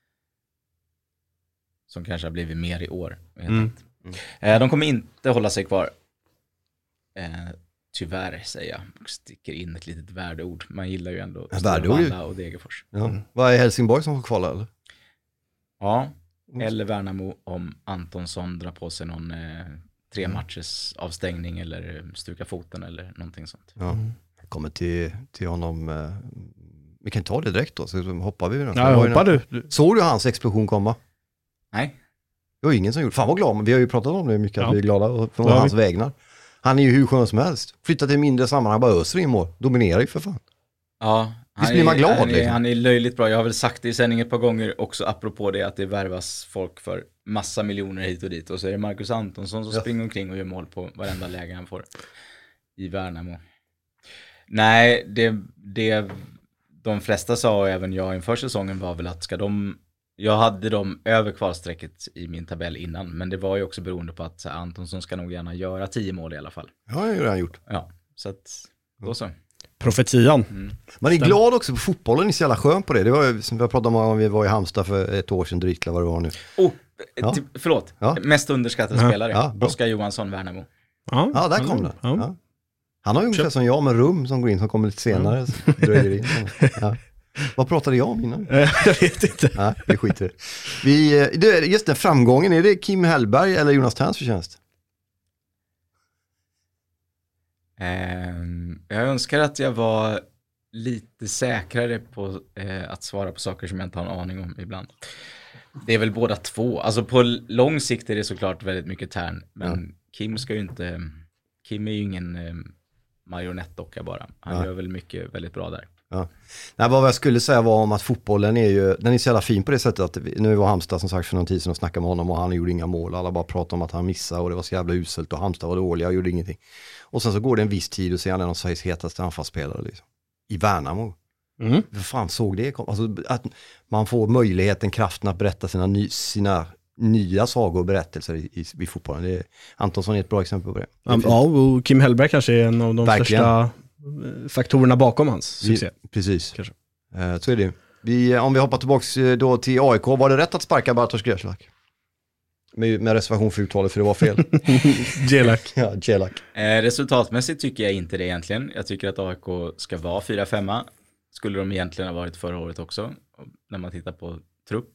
Som kanske har blivit mer i år. Mm. Mm. Eh, de kommer inte hålla sig kvar. Eh, tyvärr säger jag. Och sticker in ett litet värdeord. Man gillar ju ändå Valla och Degerfors. Ja. Mm. Vad är Helsingborg som får kvala eller? Ja. Eller Värnamo om Antonsson drar på sig någon eh, tre mm. matchers avstängning eller stuka foten eller någonting sånt. Ja, jag kommer till, till honom. Eh, vi kan ta det direkt då, så hoppar vi. Ja, jag hoppar du. Såg du hans explosion komma? Nej. Det var ingen som gjorde. Fan vad glad, men vi har ju pratat om det mycket, ja. Att vi är glada för ja, hans vi... vägnar. Han är ju hur skön som helst. Flyttar till mindre sammanhang, bara öser in mål. Dominerar ju för fan. Ja. Han är, man glad, han, är, liksom. han är löjligt bra. Jag har väl sagt det i sändningen ett par gånger också apropå det att det värvas folk för massa miljoner hit och dit. Och så är det Marcus Antonsson som ja. springer omkring och gör mål på varenda läge han får i Värnamo. Nej, det, det de flesta sa och även jag inför säsongen var väl att ska de... Jag hade dem över kvalsträcket i min tabell innan. Men det var ju också beroende på att här, Antonsson ska nog gärna göra tio mål i alla fall. Ja, det har han gjort. Ja, så att då så. Profetian. Mm. Man är glad också på fotbollen, är så jävla skön på det. Det var ju som vi pratade om när vi var i Halmstad för ett år sedan drygt, vad det var nu. Oh, ja. t- förlåt. Ja. Mest underskattade ja. spelare. Ja, Oskar Johansson, Värnamo. Ja, ja där kom den. Ja. Ja. Han har ju ungefär som jag med Rum som går in, som kommer lite senare. Ja. Dröjer in. Ja. Vad pratade jag om innan? Jag vet inte. Ja, det skiter vi. Just den framgången, är det Kim Hellberg eller Jonas Terns förtjänst? Jag önskar att jag var lite säkrare på eh, att svara på saker som jag inte har en aning om ibland. Det är väl båda två. Alltså på lång sikt är det såklart väldigt mycket Tern. Men mm. Kim ska ju inte... Kim är ju ingen eh, marionettdocka bara. Han ja. gör väl mycket väldigt bra där. Ja. Nej, vad jag skulle säga var om att fotbollen är ju, den är så jävla fin på det sättet att vi, nu var Halmstad som sagt för någon tid sedan och snackade med honom och han gjorde inga mål. Alla bara pratade om att han missade och det var så jävla uselt och Halmstad var dåliga och gjorde ingenting. Och sen så går det en viss tid och ser han en av Sveriges hetaste anfallsspelare liksom. I Värnamo. Mm. Vad fan såg det? Alltså, att man får möjligheten, kraften att berätta sina, ny, sina nya sagor och berättelser i, i, i fotbollen. Det är, Antonsson är ett bra exempel på det. det ja, och Kim Hellberg kanske är en av de Verkligen. största faktorerna bakom hans succé. Vi, precis. Kanske. Uh, så är det. Vi, om vi hoppar tillbaka då till A I K, var det rätt att sparka Bartosz Grzelak? Med, med reservation för uttalet, för det var fel. Gelak. Ja, Gelak. Eh, resultatmässigt tycker jag inte det egentligen. Jag tycker att A I K ska vara fyra femma. Skulle de egentligen ha varit förra året också, när man tittar på trupp.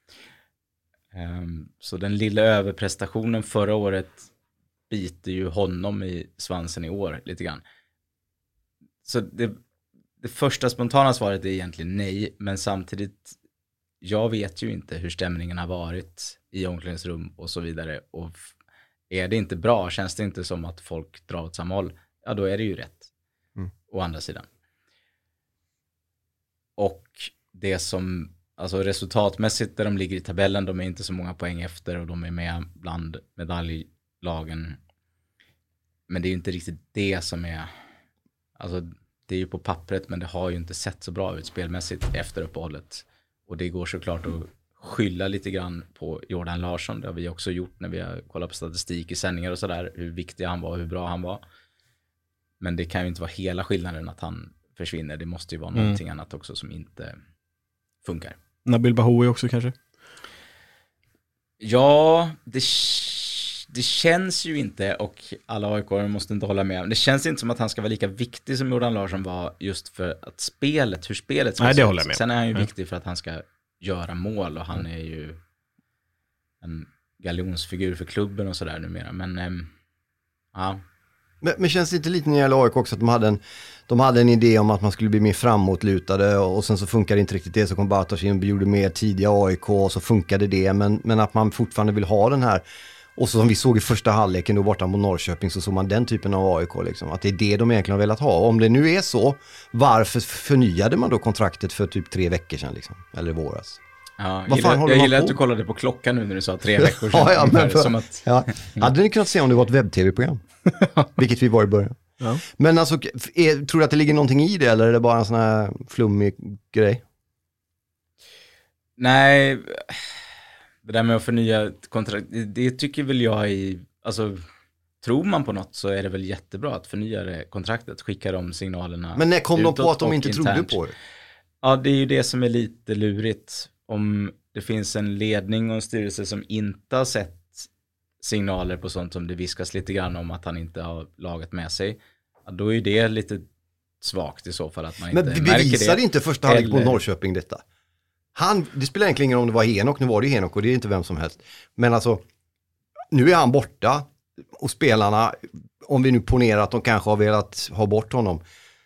Um, så den lilla överprestationen förra året biter ju honom i svansen i år lite grann. Så det, det första spontana svaret är egentligen nej, men samtidigt, jag vet ju inte hur stämningen har varit i omklädningsrum och så vidare. Och är det inte bra, känns det inte som att folk drar åt samma håll, ja då är det ju rätt. Mm. Å andra sidan. Och det som, alltså resultatmässigt där de ligger i tabellen, de är inte så många poäng efter och de är med bland medaljlagen. Men det är ju inte riktigt det som är, alltså det är ju på pappret, men det har ju inte sett så bra ut spelmässigt efter uppehållet. Och det går såklart att skylla lite grann på Jordan Larsson. Det har vi också gjort när vi har kollat på statistik i sändningar och sådär. Hur viktig han var, hur bra han var. Men det kan ju inte vara hela skillnaden att han försvinner. Det måste ju vara mm. någonting annat också som inte funkar. Nabil Bahoui också kanske? Ja, det, det känns ju inte, och alla A I K måste inte hålla med. Det känns inte som att han ska vara lika viktig som Jordan Larsson var just för att spelet, hur spelet ska Nej, det se håller jag med. Sen är han ju mm. viktig för att han ska göra mål och han är ju en galjonsfigur för klubben och sådär numera. Men äm, ja. Men, men känns det inte lite när det gäller A I K också att de hade, en, de hade en idé om att man skulle bli mer framåtlutade och, och sen så funkar det inte riktigt det, så kom Bartosz in och gjorde mer tidiga A I K och så funkade det, men, men att man fortfarande vill ha den här, och så som vi såg i första halvleken då borta mot Norrköping, så såg man den typen av A I K liksom, att det är det de egentligen har velat ha. Och om det nu är så, varför förnyade man då kontraktet för typ tre veckor sedan liksom, eller våras? Ja, Vad fan gillar, jag gillar att du kollade på klockan nu när du sa tre veckor sedan. ja, ja, men för, som att... ja. Hade ni kunnat se om det var ett webb-tv-program? Vilket vi var i början. Ja. Men alltså, är, tror du att det ligger någonting i det, eller är det bara en sån här flummig grej? Nej, det där med att förnya kontrakt, det, det tycker väl jag i, alltså tror man på något så är det väl jättebra att förnya det kontraktet, skicka de signalerna. Men när kom de på att de inte internt trodde på det? Ja, det är ju det som är lite lurigt. Om det finns en ledning och en styrelse som inte har sett signaler på sånt som det viskas lite grann om att han inte har laget med sig, ja, då är det lite svagt i så fall att man men inte märker det. Men bevisade inte första halvlek på eller... Norrköping detta? Han, det spelar egentligen ingen roll om det var Henok, nu var det Henok och det är inte vem som helst. Men alltså, nu är han borta och spelarna, om vi nu ponerar att de kanske har velat ha bort honom,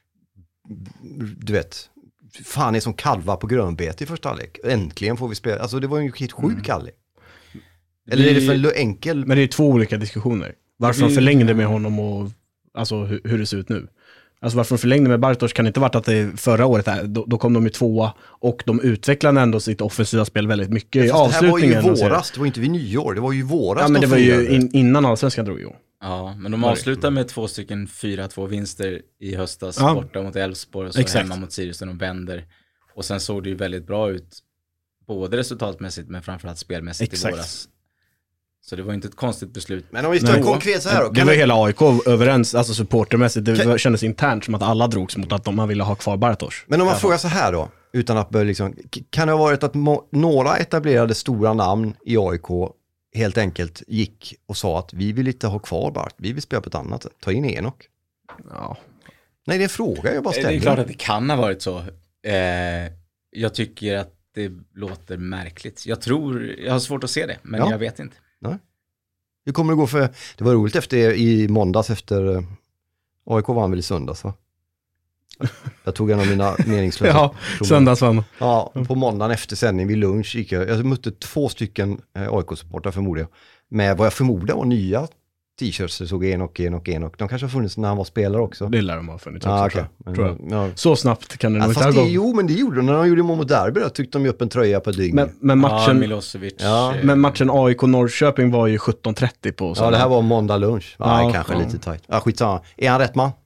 du vet, fan är som kalva på grönbete i första halvlek. Äntligen får vi spela, alltså det var ju en helt sjuk halvlek. Eller är det för enkel? Men det är två olika diskussioner. Varför de förlängde med honom och alltså hur, hur det ser ut nu. Alltså varför de förlängde med Bartosz kan inte varit att det förra året här, då, då kom de ju tvåa och de utvecklade ändå sitt offensiva spel väldigt mycket i avslutningen. Det här var ju våras, det var inte vid nyår, det var ju våras. Ja, men det var ju in, innan Allsvenskan drog ju. Ja, men de avslutar med två stycken fyra två vinster i höstas, ja. Borta mot Elfsborg och så Exakt. Hemma mot Sirius och de vänder. Och sen såg det ju väldigt bra ut, både resultatmässigt men framförallt spelmässigt Exakt. I våras. Så det var inte ett konstigt beslut. Men om vi står konkret så här då. Det var hela A I K överens, alltså supportermässigt. Det kan... kändes internt som att alla drogs mot att man ville ha kvar Bartosz. Men om man frågar så här då, utan att börja liksom, kan det ha varit att må- några etablerade stora namn i A I K helt enkelt gick och sa att vi vill inte ha kvar Bart, vi vill spela på ett annat sätt. Ta in Henok. Ja. Nej, det är en fråga jag bara ställer. Det är klart att det kan ha varit så. Eh, jag tycker att det låter märkligt. Jag tror, jag har svårt att se det, men ja. Jag vet inte. Nej. Hur kommer det gå för, det var roligt efter i måndags efter A I K vann väl i söndags va? Jag tog en av mina meningslösa. Ja, söndags vann. Ja, på måndagen efter sändning vid lunch gick jag, jag mötte två stycken A I K-supportrar förmodar jag. Med vad jag förmodar var nya t-shirts, det såg en och en och en och de kanske har funnits när han var spelare också. Det lär de ha funnits ah, också, okay. tror jag. Men, ja. Så snabbt kan det nog ja, inte ha gått. Jo, men det gjorde de när de gjorde mål mot Derby, då tyckte de ju upp en tröja på dygn. Men, men matchen, ja, Milosevic. Ja. Men matchen A I K Norrköping var ju sjutton trettio på. Ja, det här var måndag lunch. Ja, ja, kanske ja. lite tajt. Ja, skitsamma. Är han rätt man?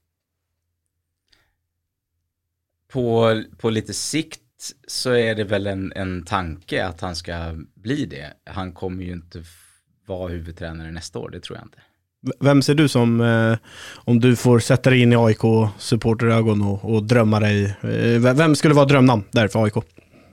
På, på lite sikt så är det väl en, en tanke att han ska bli det. Han kommer ju inte vara huvudtränare nästa år, det tror jag inte. Vem ser du som, eh, om du får sätta dig in i A I K-supporterögon och, och drömma dig, eh, vem skulle vara drömnamn där för A I K?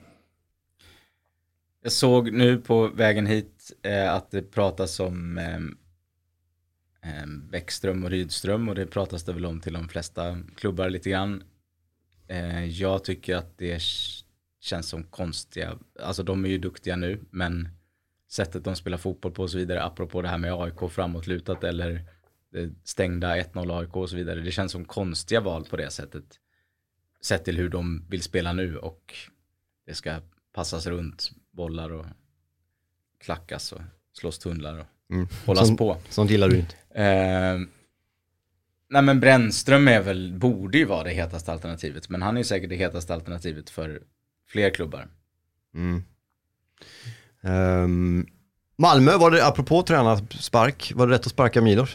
Jag såg nu på vägen hit eh, att det pratas om eh, eh, Bäckström och Rydström, och det pratas det väl om till de flesta klubbar lite grann. Eh, jag tycker att det känns som konstiga, alltså de är ju duktiga nu, men sättet de spelar fotboll på och så vidare, apropå det här med A I K framåtlutat eller stängda ett noll A I K och så vidare, det känns som konstiga val på det sättet, sett till hur de vill spela nu, och det ska passas runt bollar och klackas och slås tunnlar och mm. hållas sånt, på. Sånt gillar du inte. Eh, nej men Brännström är väl, borde ju vara det hetaste alternativet, men han är säkert det hetaste alternativet för fler klubbar. Mm. Um, Malmö, var det, apropå tränarspark, var det rätt att sparka Milos?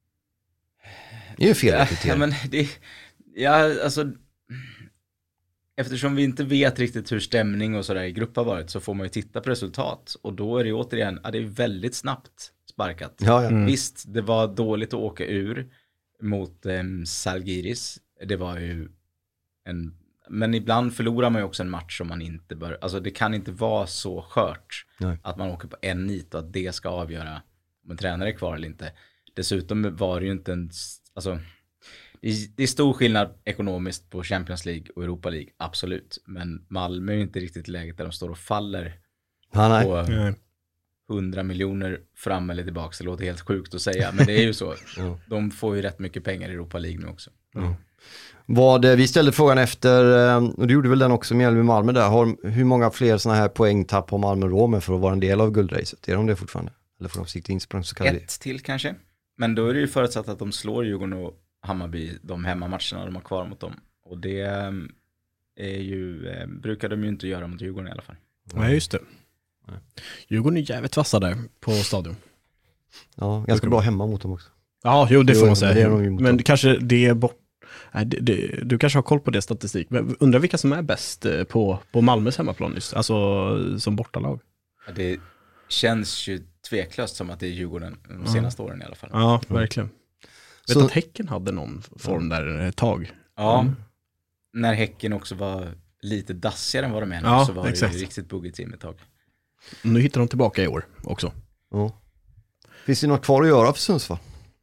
Det är ju fel rekrytering. Ja, men det, ja, alltså eftersom vi inte vet riktigt hur stämning och sådär i grupp har varit så får man ju titta på resultat. Och då är det återigen, ja, det är väldigt snabbt sparkat. Ja, ja. Mm. Visst, det var dåligt att åka ur mot eh, Zalgiris. Det var ju en... Men ibland förlorar man ju också en match som man inte bör... Alltså det kan inte vara så skört Nej. Att man åker på en nit och att det ska avgöra om en tränare är kvar eller inte. Dessutom var det ju inte en... Alltså, det är stor skillnad ekonomiskt på Champions League och Europa League, absolut. Men Malmö är ju inte riktigt läget där de står och faller ah, nej. på nej. hundra miljoner fram eller tillbaka. Det låter helt sjukt att säga, men det är ju så. ja. De får ju rätt mycket pengar i Europa League nu också. Ja. Vad, vi ställde frågan efter, och du gjorde väl den också med Mjällby Malmö där. Har, hur många fler sådana här poängtapp har Malmö råd med för att vara en del av guldracet? Är de det fortfarande? Eller får de sikta in på så kallade... Ett till kanske. Men då är det ju förutsatt att de slår Djurgården och Hammarby de hemmamatcherna de har kvar mot dem. Och det är ju, brukar de ju inte göra mot Djurgården i alla fall. Nej, just det. Djurgården är jävligt vassa där på stadion. Ja, ganska bra hemma mot dem också. Ja, jo, det får man säga. Det de men kanske det är bort... Nej, det, det, du kanske har koll på det statistik. Men undrar vilka som är bäst på, på Malmös hemmaplan just, alltså som bortalag. Ja, det känns ju tveklöst som att det är Djurgården de senaste ja. åren i alla fall. Ja, verkligen. Vet Så... att Häcken hade någon form där ett tag. Ja, mm. när Häcken också var lite dassigare än vad de är nu ja, så var exakt. det ju riktigt buggigt team ett tag. Nu hittar de tillbaka i år också. Ja. Finns det något kvar att göra för Sundsvall?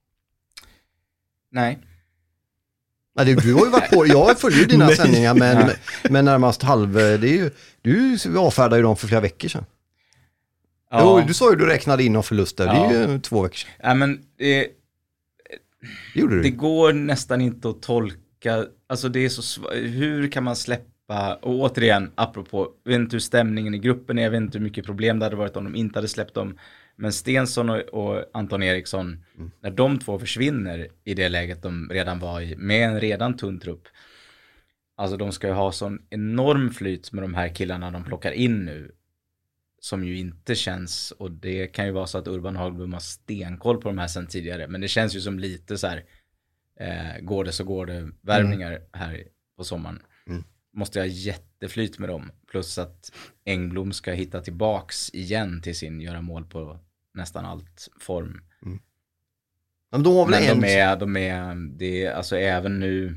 Nej. Nej, du, du har ju varit på, jag följer ju dina sändningar men, men närmast halv, det är ju, du avfärdade ju dem för flera veckor sedan. Ja. Jo, du sa ju du räknade in någon förlust där, ja. Det är ju två veckor sedan. Ja, men det, det, gjorde du. Det går nästan inte att tolka, alltså det är så sv- hur kan man släppa, och återigen, apropå, jag vet inte hur stämningen i gruppen är, jag vet inte hur mycket problem det hade varit om de inte hade släppt dem. Men Stensson och, och Anton Eriksson, mm. när de två försvinner i det läget de redan var i, med en redan tunn trupp. Alltså de ska ju ha sån enorm flyt med de här killarna de plockar in nu. Som ju inte känns, och det kan ju vara så att Urban Hagblom har stenkoll på de här sen tidigare. Men det känns ju som lite så här, eh, går det så går det värvningar mm. här på sommaren. Mm. Måste jag ha jätteflyt med dem. Plus att Engblom ska hitta tillbaks igen till sin göra mål på nästan allt form. Mm. Men, då har Men en... de är, de är, det är, alltså även nu.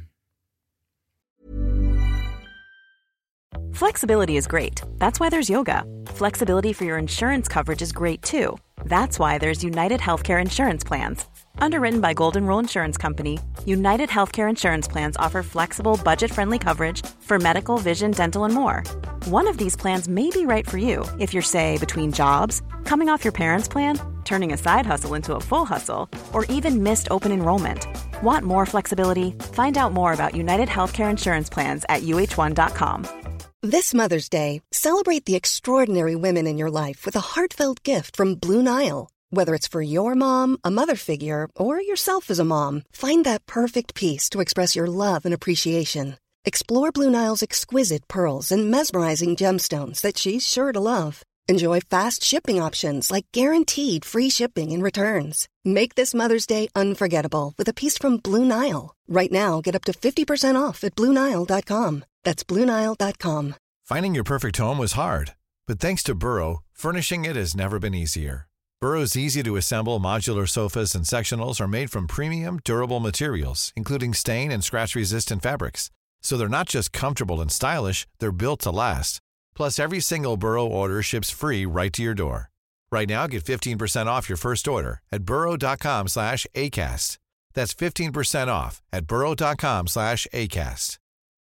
Flexibility is great. That's why there's yoga. Flexibility for your insurance coverage is great too. That's why there's United Healthcare Insurance Plans. Underwritten by Golden Rule Insurance Company, United Healthcare Insurance Plans offer flexible, budget-friendly coverage for medical, vision, dental, and more. One of these plans may be right for you if you're, say, between jobs, coming off your parents' plan, turning a side hustle into a full hustle, or even missed open enrollment. Want more flexibility? Find out more about United Healthcare Insurance Plans at U H one dot com. This Mother's Day, celebrate the extraordinary women in your life with a heartfelt gift from Blue Nile. Whether it's for your mom, a mother figure, or yourself as a mom, find that perfect piece to express your love and appreciation. Explore Blue Nile's exquisite pearls and mesmerizing gemstones that she's sure to love. Enjoy fast shipping options like guaranteed free shipping and returns. Make this Mother's Day unforgettable with a piece from Blue Nile. Right now, get up to fifty percent off at Blue Nile dot com. That's Blue Nile dot com. Finding your perfect home was hard, but thanks to Burrow, furnishing it has never been easier. Burrow's easy-to-assemble modular sofas and sectionals are made from premium, durable materials, including stain and scratch-resistant fabrics. So they're not just comfortable and stylish, they're built to last. Plus, every single Burrow order ships free right to your door. Right now, get fifteen percent off your first order at burrow dot com slash acast. That's fifteen percent off at burrow dot com slash acast.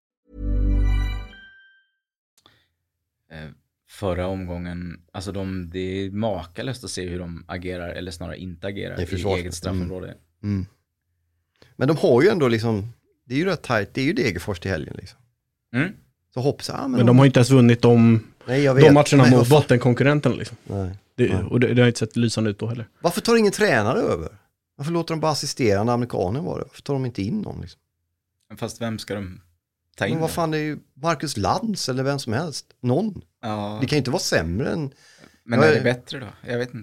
Förra omgången, alltså de, det är makalöst att se hur de agerar, eller snarare inte agerar i eget straffområde. Mm. Mm. Men de har ju ändå liksom, det är ju rätt tajt, det är ju Degerfors till helgen liksom. Mm. Så hoppas jag, men, men de har inte ens vunnit de, nej, jag de vet. matcherna Nej, mot bottenkonkurrenten liksom. Nej. Det, nej. Och det, det har inte sett lysande ut då heller. Varför tar ingen tränare över? Varför låter de bara assisterande amerikaner vara det? Varför tar de inte in någon liksom? Fast vem ska de ta in? Men vad fan, det är ju Marcus Lantz eller vem som helst. Någon. Ja. Det kan ju inte vara sämre än... Men jag är det bättre då? Jag vet inte.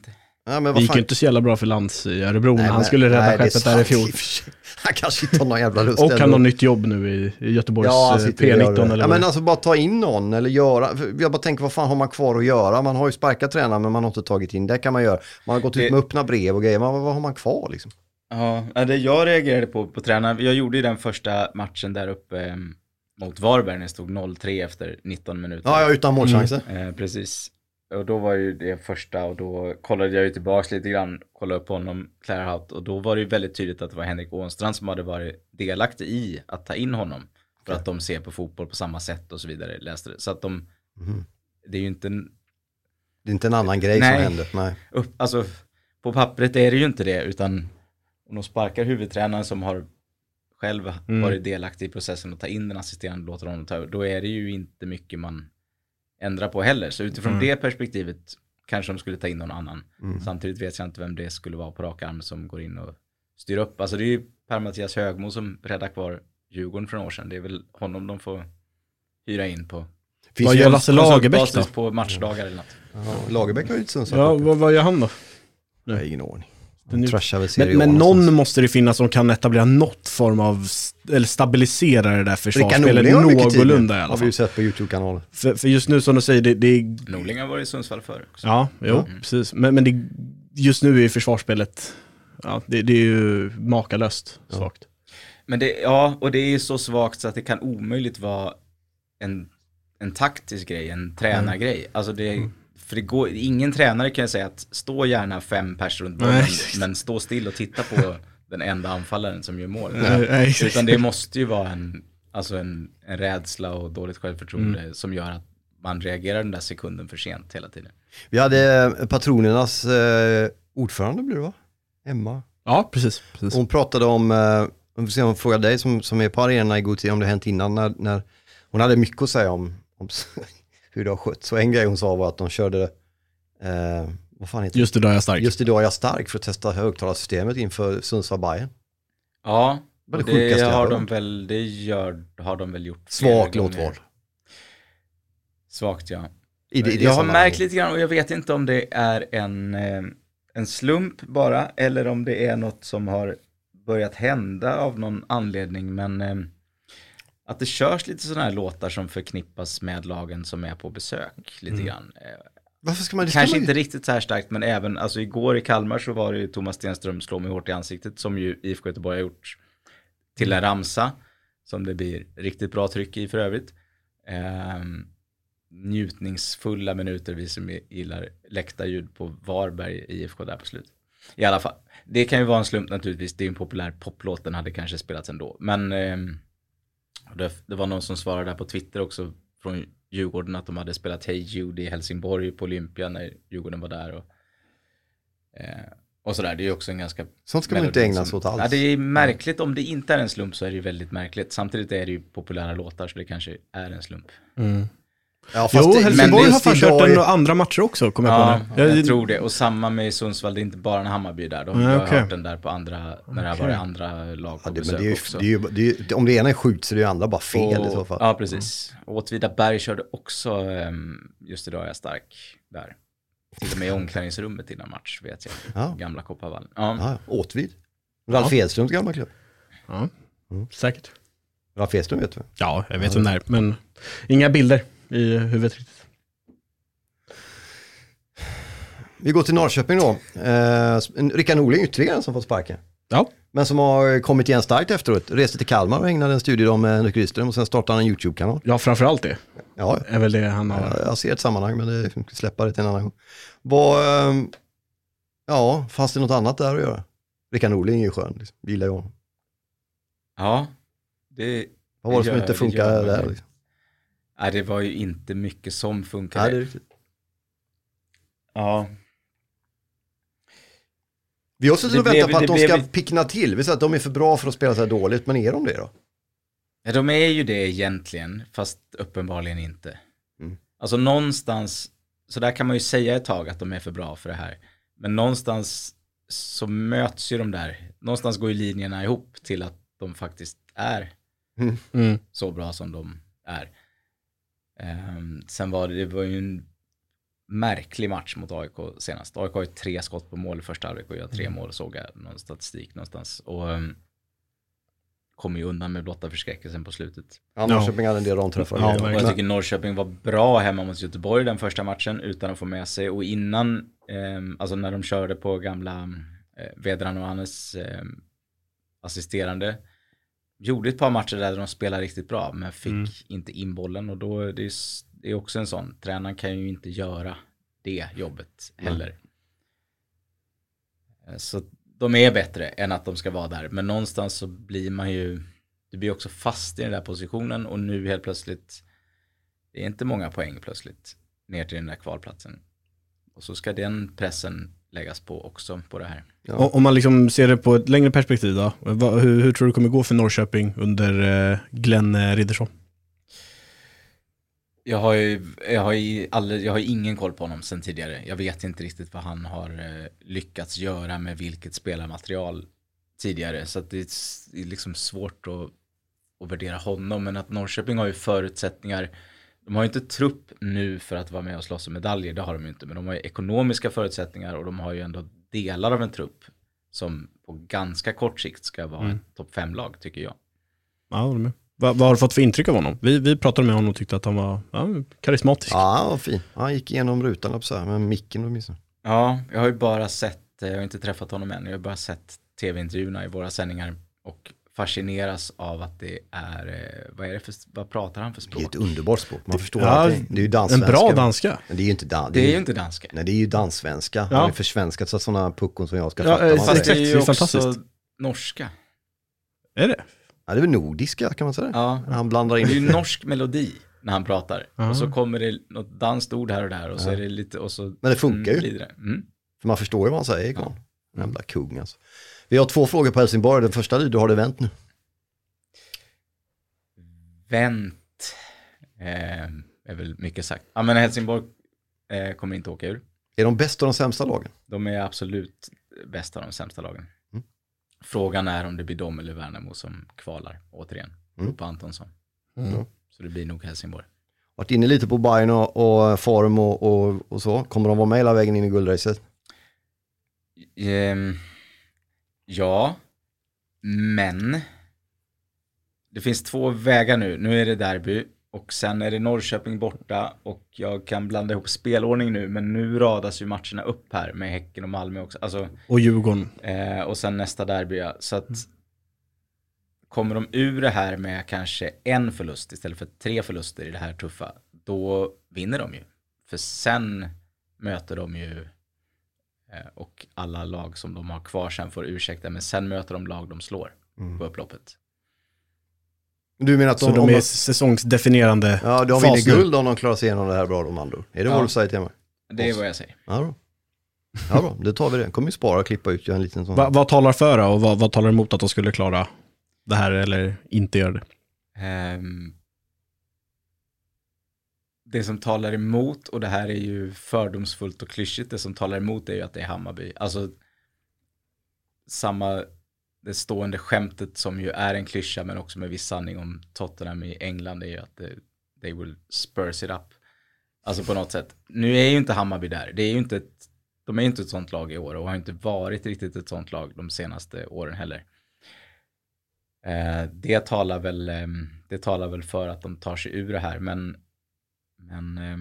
Ja, men det gick fan... ju inte så jävla bra för Lantz i Örebro när nej, han men, skulle rädda nej, skeppet där i fjol. Han kanske inte har någon jävla lust. Och han har nytt jobb nu i, i Göteborgs ja, P nitton. Eller ja, men alltså bara ta in någon eller göra. Jag bara tänker, vad fan har man kvar att göra? Man har ju sparkat tränaren men man har inte tagit in. Det kan man göra. Man har gått ut med öppna brev och grejer. Men vad, vad har man kvar liksom? Ja, det jag reagerade på på tränaren. Jag gjorde ju den första matchen där uppe eh, mot Varberg när det stod noll tre efter nitton minuter. Ja, ja utan målchanser. Mm. Eh, precis. Och då var ju det första och då kollade jag ju tillbaka lite grann, kollade upp honom, Clarehout, och då var det ju väldigt tydligt att det var Henrik Ånstrand som hade varit delaktig i att ta in honom. För att de ser på fotboll på samma sätt och så vidare, läste det. Så att de, mm. det är ju inte en... Det är inte en annan grej nej, som händer. Nej. Upp, alltså, på pappret är det ju inte det, utan om de sparkar huvudtränaren som har själv mm. varit delaktig i processen och ta in den assisterande och låter honom ta över, då är det ju inte mycket man ändra på heller. Så utifrån mm. det perspektivet kanske de skulle ta in någon annan. Mm. Samtidigt vet jag inte vem det skulle vara på rak arm som går in och styr upp. Alltså det är ju Per-Mattias Högmo som räddar kvar Djurgården för en år sedan. Det är väl honom de får hyra in på. Vad gör Lasse Lagerbäck då? På matchdagar eller något. Ja, Lagerbäck har ju inte Sundsvall. Ja, vad, vad gör han då? Jag har ingen ordning. Men, men någon måste det finnas som kan etablera något form av eller stabilisera det där försvarsspelet någorlunda i alla fall. Har vi ju sett på YouTube-kanalen. För, för just nu som du säger, det, det är... Norling har varit i Sundsvall förr också. Ja, jo, mm. precis. Men, men det, just nu är försvarsspelet, ja, det, det är ju makalöst ja. svagt. Men det, ja, och det är ju så svagt så att det kan omöjligt vara en, en taktisk grej, en tränargrej. Mm. Alltså det mm. För det går, ingen tränare kan säga att stå gärna fem personer runt bollen, men stå still och titta på den enda anfallaren som gör mål. Nej, nej. Utan det måste ju vara en, alltså en, en rädsla och dåligt självförtroende mm. som gör att man reagerar den där sekunden för sent hela tiden. Vi hade patronernas eh, ordförande, blir det va? Emma. Ja, precis. precis. Hon pratade om, eh, om hon frågade dig som, som är på arenorna i god tid om det hänt innan, när, när hon hade mycket att säga om, om hur det har skött. Så en grej hon sa var att de körde, eh, vad fan heter det? Just idag är jag stark. Just idag är jag stark för att testa högtalarsystemet inför Sundsvall Bayern. Ja, det, det har de väl, det gör, har de väl gjort. Svagt låtval. Svagt, ja. I det, i det jag har märkt lite grann och jag vet inte om det är en, en slump bara eller om det är något som har börjat hända av någon anledning, men att det körs lite sådana här låtar som förknippas med lagen som är på besök lite mm. grann. Varför ska man, Kanske ska man... inte riktigt så här starkt, men även, alltså igår i Kalmar så var det ju Thomas Stenström slå mig hårt i ansiktet, som ju I F K Göteborg har gjort till en ramsa, som det blir riktigt bra tryck i för övrigt. Ehm, njutningsfulla minuter, vi som gillar läktarljud på Varberg I F K där på slut. I alla fall, det kan ju vara en slump naturligtvis, det är en populär poplåt, den hade kanske spelats ändå. Men ehm, det, det var någon som svarade där på Twitter också från Djurgården att de hade spelat Hey Jude i Helsingborg på Olympia när Djurgården var där och, eh, och sådär. Det är ju också en ganska... Sånt ska man inte ägna sig åt alls. Ja, det är märkligt. Om det inte är en slump så är det ju väldigt märkligt. Samtidigt är det ju populära låtar så det kanske är en slump. Mm. Ja, jo, det, Helsingborg har faktiskt kört en andra matcher också, kommer jag ja, på nu. Jag, jag tror det. Och samma med Sundsvall, det är inte bara en Hammarby där. De har okay. hört den där på andra, när okay. det har varit andra lag på ja, det, besök men det är, också. Det är ju, det är, om det ena är sjukt så är det andra bara fel och, i så fall. Ja, precis. Och Åtvidaberg körde också um, just idag är jag stark där. Till och med i omklädningsrummet innan match, vet jag. Ja. Gamla Kopparvallen. Ja. Ja, Åtvid. Ralf ja. Edströms gamla klubb. Ja, mm. säkert. Ralf Edström vet du? Ja, jag vet ja. vem det är. Men inga bilder i huvudet riktigt. Vi går till Norrköping då. Eh, Rickard Norling ytterligare som fått sparken. Ja. Men som har kommit igen starkt efteråt. Reste till Kalmar och ägnade en studiedag med Henrik Rydström och sen startade han en YouTube-kanal. Ja, framförallt det. Ja. Är väl det han har... Ja, jag ser ett sammanhang men det släpper det till en annan gång. Vad, eh, ja, fanns det något annat där att göra? Rickard Norling är ju skön, liksom. Gillar jag honom. Ja, det... Vad var det, det som gör, inte funkar där? Liksom? Nej, det var ju inte mycket som funkar. Nej, det är riktigt. Ja. Vi har också väntat blev, på att de blev... ska pickna till. Vi säger att de är för bra för att spela så här dåligt, men är de det då? Ja, de är ju det egentligen, fast uppenbarligen inte. Mm. Alltså någonstans, så där kan man ju säga ett tag att de är för bra för det här. Men någonstans så möts ju de där, någonstans går ju linjerna ihop till att de faktiskt är mm. Mm. så bra som de är. Um, sen var det, det var ju en märklig match mot A I K senast. A I K har ju tre skott på mål i första halvlek och jag har tre mål, såg jag någon statistik någonstans. Och um, kommer ju undan med blotta förskräckelsen på slutet. Ja, Norrköping hade en del ramträffar. Ja, och jag tycker Norrköping var bra hemma mot Göteborg den första matchen utan att få med sig. Och innan, eh, alltså när de körde på gamla eh, Vedran och Hannes eh, assisterande, gjorde ett par matcher där de spelade riktigt bra men fick mm. inte in bollen. Och då är det, det är också en sån, tränaren kan ju inte göra det jobbet heller. Mm. Så de är bättre än att de ska vara där. Men någonstans så blir man ju, du blir också fast i den där positionen och nu helt plötsligt, det är inte många poäng plötsligt ner till den där kvalplatsen. Och så ska den pressen läggas på också på det här. Ja. Om man liksom ser det på ett längre perspektiv då, hur, hur tror du det kommer gå för Norrköping under eh, Glenn Riddersson? Jag har ju, jag har ju aldrig, jag har ingen koll på honom sedan tidigare. Jag vet inte riktigt vad han har eh, lyckats göra med vilket spelarmaterial tidigare. Så att det är, det är liksom svårt att, att värdera honom. Men att Norrköping har ju förutsättningar. De har ju inte trupp nu för att vara med och slåss om medaljer. Det har de ju inte. Men de har ju ekonomiska förutsättningar och de har ju ändå delar av en trupp som på ganska kort sikt ska vara mm. ett topp fem-lag, tycker jag. Ja, det är med. Va, vad har du fått för intryck av honom? Vi, vi pratade med honom och tyckte att han var ja, karismatisk. Ja, han var fin. Han gick igenom rutan så här, med micken och åtminstone. Ja, jag har ju bara sett, jag har inte träffat honom än, jag har bara sett tv-intervjuerna i våra sändningar och fascineras av att det är, vad är det för, vad pratar han för språk? Det är ett underbart språk, man förstår ja, allting. Det är ju danssvenska. En bra danska. Men det är ju inte, dan- det är ju inte danska. Nej, det är ju danssvenska. Ja. Han är försvenskat så att sådana puckon som jag ska ja, fatta. Fast exakt, det är ju det är också fantastiskt. norska. Är det? Ja, det är väl nordiska kan man säga. Ja. Han blandar in. Det är ju norsk melodi när han pratar. Aha. Och så kommer det något danskt ord här och där. Och så ja. är det lite, och så... Men det funkar mm, ju. Det. Mm. För man förstår ju vad han säger, Ekman. Ja. Jävla kung alltså. Vi har två frågor på Helsingborg. Den första lyder, har det vänt nu? Vänt eh, är väl mycket sagt. Ja, men Helsingborg eh, kommer inte åka ur. Är de bästa och de sämsta lagen? De är absolut bästa av de sämsta lagen. Mm. Frågan är om det blir de eller Värnamo som kvalar återigen. Mm. På Antonsson. Mm. Så det blir nog Helsingborg. Varit inne lite på Bayern och, och Form och, och, och så. Kommer de vara med hela vägen in i guldracet? Ehm, ja, men det finns två vägar nu. Nu är det derby och sen är det Norrköping borta och jag kan blanda ihop spelordning nu, men nu radas ju matcherna upp här med Häcken och Malmö också. Alltså, och Djurgården. Eh, och sen nästa derby, ja. Så att mm. kommer de ur det här med kanske en förlust istället för tre förluster i det här tuffa, då vinner de ju. För sen möter de ju eh, och alla lag som de har kvar sen får ursäkta, men sen möter de lag de slår mm. på upploppet. Du menar att de, de, så de är de, säsongsdefinierande. Ja, de vinner guld om de klarar sig igenom det här bra, de andra. Är det ja. vad du säger till mig? Det är vad jag säger. Ja, bra. Ja, bra. Det tar vi det. Kommer ju spara och klippa ut en liten sån. Va, vad talar för och vad, vad talar emot att de skulle klara det här eller inte göra det? Um, det som talar emot, och det här är ju fördomsfullt och klyschigt, det som talar emot är ju att det är Hammarby. Alltså samma det stående skämtet som ju är en klyscha men också med viss sanning om Tottenham i England är ju att det, they will spurs it up. Alltså på något sätt. Nu är ju inte Hammarby där. Det är ju inte ett, de är ju inte ett sånt lag i år och har inte varit riktigt ett sånt lag de senaste åren heller. Eh, det talar väl eh, det talar väl för att de tar sig ur det här, men men eh,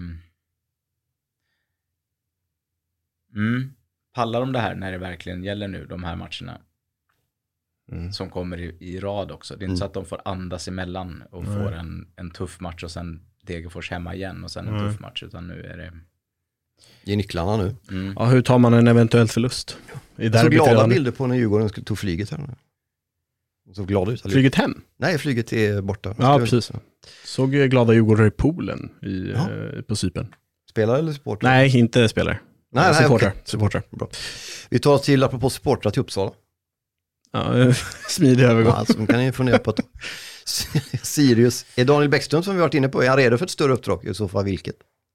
mm, pallar de det här när det verkligen gäller nu, de här matcherna mm. som kommer i, i rad också. Det är inte mm. så att de får andas emellan och mm. får en, en tuff match och sen Degerfors hemma igen och sen en mm. tuff match, utan nu är det ge nycklarna nu. Mm. Ja, hur tar man en eventuell förlust? I så glada bilder på när Djurgården skulle tog flyget här. Så glad ut. Flyget hem? Nej, flyget är borta. Ja, precis. Såg glada Djurgårdare i poolen i, ja. eh, på Cypern. Spelare eller supporter? Nej, inte spelare. Nej, nej, supporter. Okay. supporter. Bra. Vi tar till, apropå supportrar, till Uppsala. Ja, smidig övergång. Ja, alltså, kan ni fundera på att Sirius, är Daniel Bäckström som vi varit inne på, är han redo för ett större uppdrag? I så fall vilket?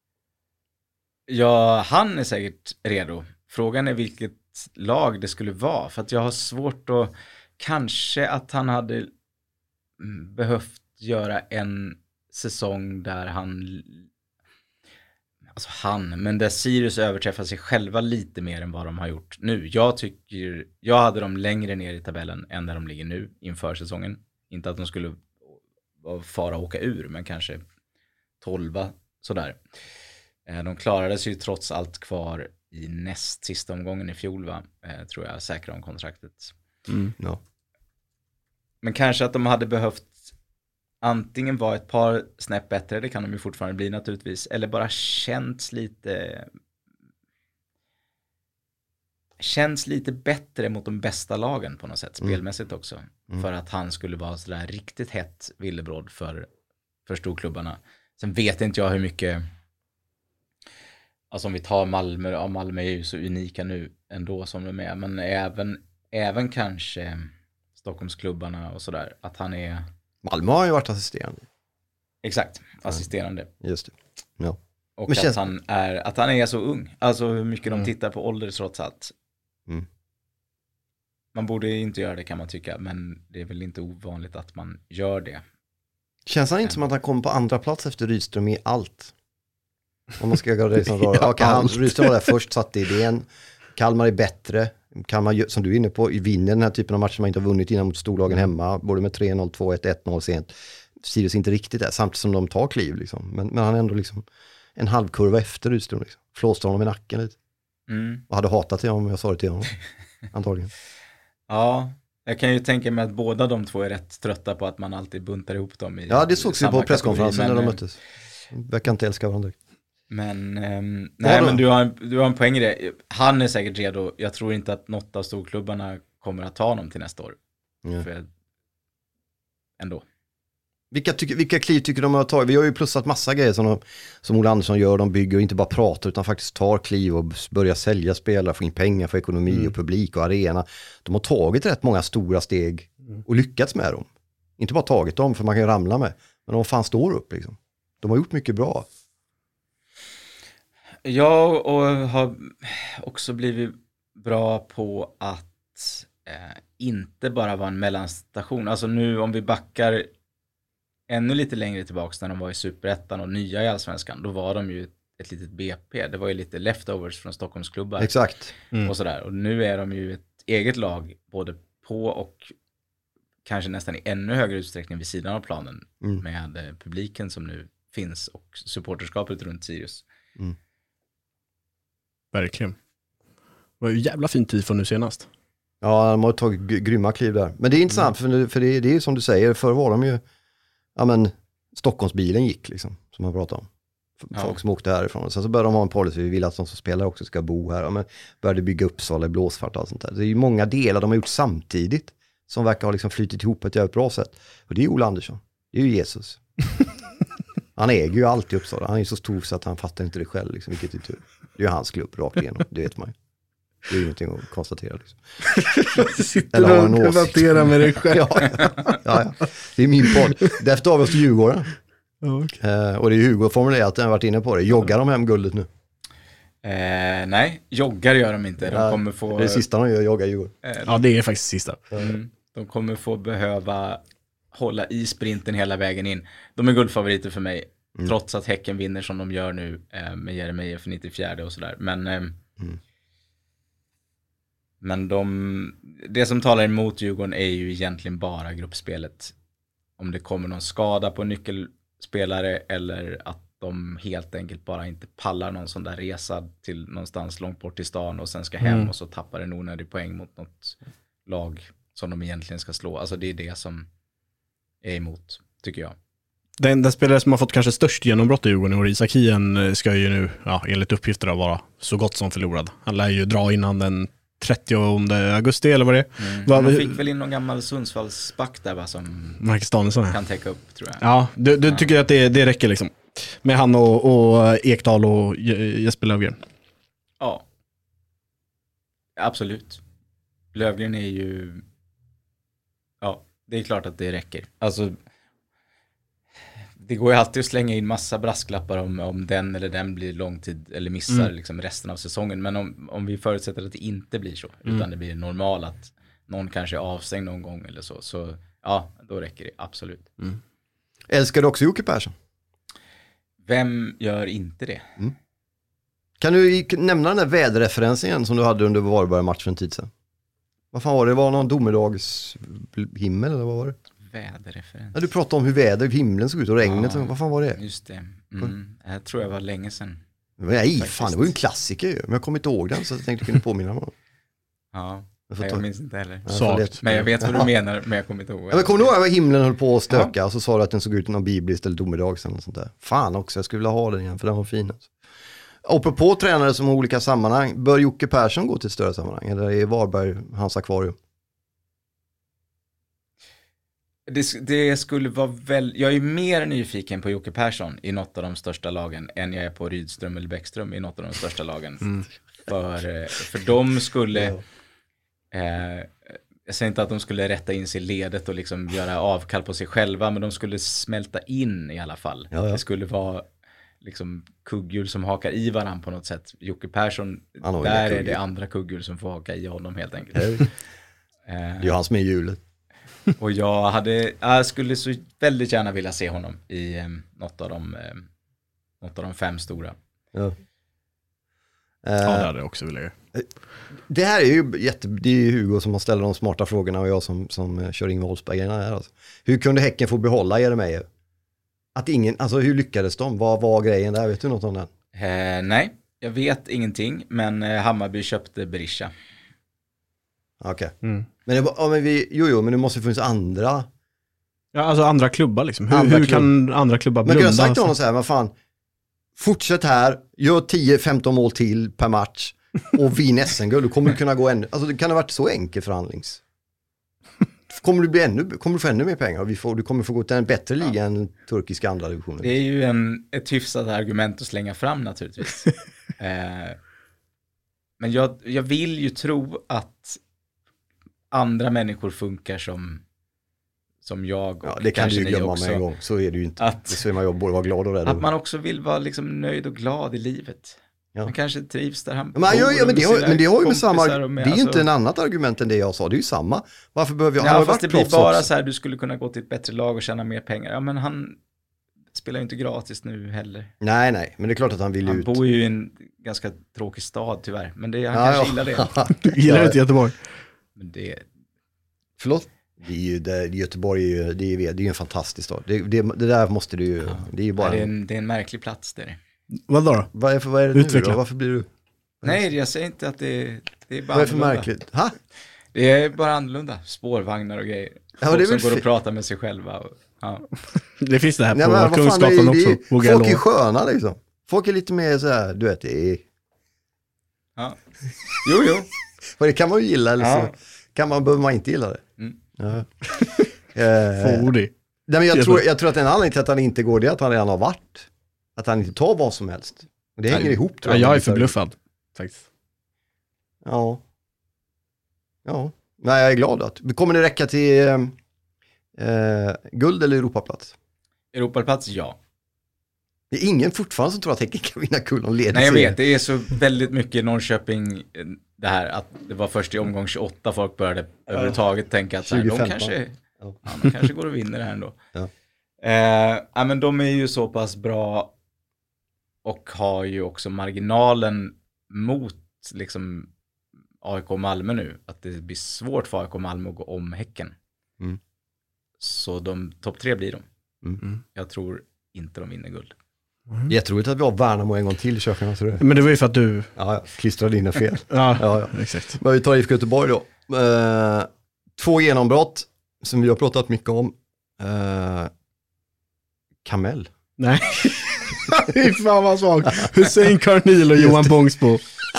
Ja, han är säkert redo. Frågan är vilket lag det skulle vara. För att jag har svårt att, kanske att han hade behövt göra en säsong där han, alltså han, men där Sirius överträffar sig själva lite mer än vad de har gjort nu. Jag tycker, jag hade dem längre ner i tabellen än där de ligger nu inför säsongen. Inte att de skulle fara åka ur, men kanske tolva sådär. De klarade sig ju trots allt kvar i näst sista omgången i fjol, va? Tror jag, säkra om kontraktet. Mm, ja. Men kanske att de hade behövt antingen vara ett par snäpp bättre, det kan de ju fortfarande bli naturligtvis, eller bara känts lite känns lite bättre mot de bästa lagen på något sätt, spelmässigt också. Mm. För att han skulle vara sådär riktigt hett villebråd för, för storklubbarna. Sen vet inte jag hur mycket, alltså om vi tar Malmö, ja, Malmö är ju så unika nu ändå som de är, men även, även kanske Stockholmsklubbarna och sådär, att han är... Malmö har ju varit assisterande. Exakt, assisterande. Just det, ja. Och att, känns... han är, att han är så ung, alltså hur mycket mm. de tittar på ålder trots allt. Mm. Man borde inte göra det kan man tycka, men det är väl inte ovanligt att man gör det. Känns han inte som att han kommer på andra plats efter Rydström i allt? Om man ska gå det som rör. Ja, han, Rydström var där först, satte idén. Kalmar är bättre. Kalmar, som du är inne på, vinner den här typen av matcher man inte har vunnit innan mot storlagen hemma. Både med tre noll, två ett, ett noll sent. Sirius inte riktigt där, samtidigt som de tar kliv. Liksom. Men, men han är ändå liksom en halvkurva efter Rydström. Liksom. Flåste honom i nacken lite. Mm. Och hade hatat det om jag sa det till honom. Antagligen. Ja, jag kan ju tänka mig att båda de två är rätt trötta på att man alltid buntar ihop dem i ja, det såg vi på presskonferensen men, när de möttes. Verkar inte älska varandra. Men, um, nej, men du har, en, du har en poäng i det. Han är säkert redo. Jag tror inte att något av storklubbarna kommer att ta honom till nästa år. Ja. För, ändå. Vilka, tycker, vilka kliv tycker de har tagit? Vi har ju plussat massa grejer som, de, som Ola Andersson gör. De bygger och inte bara pratar utan faktiskt tar kliv och börjar sälja spelare, få in pengar för ekonomi mm. och publik och arena. De har tagit rätt många stora steg och lyckats med dem. Inte bara tagit dem för man kan ju ramla med. Men de fan står upp liksom. De har gjort mycket bra. Ja, och har också blivit bra på att eh, inte bara vara en mellanstation. Alltså nu om vi backar ännu lite längre tillbaka när de var i Superettan och nya i Allsvenskan, då var de ju ett litet B P. Det var ju lite leftovers från Stockholmsklubbar. Exakt. Mm. Och sådär. Och nu är de ju ett eget lag både på och kanske nästan i ännu högre utsträckning vid sidan av planen mm. med eh, publiken som nu finns och supporterskapet runt Sirius. Mm. Verkligen. Det var ju jävla fin tid för nu senast. Ja, de har tagit grymma kliv där. Men det är intressant mm. för, för det, det är som du säger, förr var de ju ja men Stockholmsbilen gick liksom, som man pratar om. Ja. Folk som åkte härifrån. Sen så började de ha en policy, vi vill att de som spelar också ska bo här. Ja, men började bygga Uppsala i Blåsfart och allt sånt där. Det är ju många delar de har gjort samtidigt som verkar ha liksom flytit ihop på ett jävligt bra sätt. Och det är Ola Andersson. Det är ju Jesus. Han äger ju alltid Uppsala. Han är så stor så att han fattar inte det själv. Liksom, vilket är tur. Det är ju hans klubb rakt igenom. Det vet man ju. Det är ju ingenting att konstatera. Liksom. Sitter du och debatterar med dig själv? ja, ja, ja, ja. Det är min podd. Därför har vi oss till Djurgården. Okay. Uh, och det är Hugo formulerat, jag har varit inne på det. Joggar de hem guldet nu? Eh, nej, joggar gör de inte. De ja, kommer få... Det är sista de gör, joggar Djurgården. Eh, ja, det är faktiskt sista. Mm. De kommer få behöva hålla i sprinten hela vägen in. De är guldfavoriter för mig. Mm. Trots att Häcken vinner som de gör nu eh, med Jeremejeff för nittiofyra och sådär. Men, eh, mm. men de, det som talar emot Djurgården är ju egentligen bara gruppspelet. Om det kommer någon skada på nyckelspelare eller att de helt enkelt bara inte pallar någon sån där resa till någonstans långt bort i stan och sen ska hem mm. och så tappar en onödig poäng mot något lag som de egentligen ska slå. Alltså det är det som är emot, tycker jag. Den, den spelare som har fått kanske störst genombrott i Djurgården och Isak Hien ska ju nu, ja, enligt uppgifter vara så gott som förlorad. Han lär ju dra innan den trettionde augusti eller vad det är. Mm. Man fick väl in någon gammal Sundsvallsback där va, som Marcus Danielsson kan täcka upp, tror jag. Ja, du, du ja. tycker att det, det räcker liksom med han och, och Ekdal och Jesper Löfgren? Ja. Absolut. Löfgren är ju, ja, det är klart att det räcker. Alltså det går ju alltid att slänga in massa brasklappar om, om den eller den blir långtid eller missar mm. liksom resten av säsongen. Men om, om vi förutsätter att det inte blir så, mm. utan det blir normalt att någon kanske är avstängd någon gång eller så, så ja, då räcker det absolut. Mm. Älskar du också Jocke Persson? Vem gör inte det? Mm. Kan du nämna den där väderreferensen igen som du hade under Varberg-match för en tid sedan? Vad fan var det? Det var någon domedagshimmel eller vad var det? Väderreferens. Ja, du pratade om hur väder, himlen såg ut och regnet. Ja, vad fan var det? Just det. Mm. Jag tror jag var länge sedan. Nej, fan, det var ju en klassiker ju. Men jag kommer inte ihåg den så jag tänkte kunna påminna mig. Ja, jag, Nej, jag minns inte heller. Svagt. Men jag vet vad du menar, men jag kommer inte ihåg. Ja, men kommer du ihåg att himlen höll på att stöka ja. Och så sa du att den såg ut någon bibliskt eller domedags eller något sånt där. Fan också, jag skulle vilja ha den igen för den var fin. Alltså. Apropå tränare som har olika sammanhang, bör Jocke Persson gå till ett större sammanhang? Eller är Varberg hans akvarium? Det, det skulle vara väl, jag är mer nyfiken på Jocke Persson i något av de största lagen än jag är på Rydström eller Bäckström i något av de största lagen. Mm. För, för de skulle, eh, jag säger inte att de skulle rätta in sig i ledet och liksom göra avkall på sig själva, men de skulle smälta in i alla fall. Ja, ja. Det skulle vara liksom kugghjul som hakar i varann på något sätt. Jocke Persson, där är det andra kugghjul som får haka i honom helt enkelt. Det är ju han som är hjulet. Och jag hade, jag skulle så väldigt gärna vilja se honom i eh, något av de eh, något av de fem stora. Ja. Uh, ja, det hade jag också velat. Det här är ju jätte, det är ju Hugo som har ställt de smarta frågorna och jag som, som kör in Wolfsbergerna här. Alltså. Hur kunde Häcken få behålla Jeremejeff? Att ingen, alltså hur lyckades de? Vad var grejen där? Vet du något om den? Eh, nej, jag vet ingenting, men eh, Hammarby köpte Berisha. Okej. Okay. Mm. Men, det, ja, men vi, jo, jo, men det måste finnas andra. Ja, alltså andra klubbar liksom. Hur, hur klubb. kan andra klubbar blunda? Men kan jag sagt till honom så här, vad fan, fortsätt här, gör tio femton mål till per match och vinn S M-guld. Då kommer du kunna gå ännu, alltså det kan ha varit så enkel förhandlings. Kommer du bli ännu, kommer du få ännu mer pengar och vi får, du kommer få gå till en bättre liga ja. än turkiska andra divisioner. Det är ju en, ett hyfsat argument att slänga fram naturligtvis. eh, men jag, jag vill ju tro att andra människor funkar som som jag och ja, det kan du ju glömma med en gång, så är det ju inte. Att, det så är man ju både vara glad och rädd. Att man också vill vara liksom nöjd och glad i livet. Ja. Man kanske trivs där han men, ja, ja, men det har, men det har ju med samma, med, det är ju alltså, inte en annat argument än det jag sa, det är ju samma. Varför behöver jag, ja, han fast det blir bara också. Så här, du skulle kunna gå till ett bättre lag och tjäna mer pengar. Ja, men han spelar ju inte gratis nu heller. Nej, nej, men det är klart att han vill han ut. Han bor ju i en ganska tråkig stad tyvärr, men det, han ja, kanske ja. gillar det. Du gillar inte Göteborg. Men det... Förlåt? Det är ju, det, Göteborg är ju, det är, det är en fantastisk stad. Det, det, det där måste du ju, ja. det är ju bara... Ja, det, är en, det är en märklig plats där. Vad då? Vad är, för, vad är det Utveckla. nu då? Varför blir du... Nej, jag säger inte att det, det är bara vad är det för märkligt? Ha? Det är bara annorlunda. Spårvagnar och grejer. Ja, folk som går f- och pratar med sig själva. Och, ja. Det finns det här på Nej, men, Kungsgatan fan, också. Det, folk är sköna liksom. Folk är lite mer så här, du vet, det är... Ja. Jo, jo. För det kan man ju gilla, eller ja. så kan man, behöver man inte gilla det. Mm. Ja. Fådig. Nej, men jag, tror, jag tror att en anledning till att han inte går det är att han redan har varit. Att han inte tar vad som helst. Och det hänger Nej, ihop tror jag. Ja, jag är förbluffad faktiskt. Ja. Ja. Nej, jag är glad att. Kommer det räcka till eh, eh, guld eller Europaplats? Europaplats, ja. Det är ingen fortfarande som tror att Häcken kan vinna guld om leder. Nej, jag vet. Det är så väldigt mycket i Norrköping det här att det var först i omgång tjugoåtta folk började ja. överhuvudtaget tänka att så här, de kanske, ja. Ja, de kanske går och vinner det här ändå. Ja. Eh, ja, men de är ju så pass bra och har ju också marginalen mot liksom A I K Malmö nu. Att det blir svårt för A I K Malmö att gå om Häcken. Mm. Så de topp tre blir de. Mm. Jag tror inte de vinner guld. Mm. Jätteroligt att vi har Värnamo en gång till i köken. Men det var ju för att du... Ja, klistrade in en fel. ja, ja, ja, exakt. Men vi tar I F K Göteborg då. Eh, två genombrott som vi har pratat mycket om. Eh, Kamel. Nej. Fy fan vad svag. Hussein Karnil och Johan Bångsbo.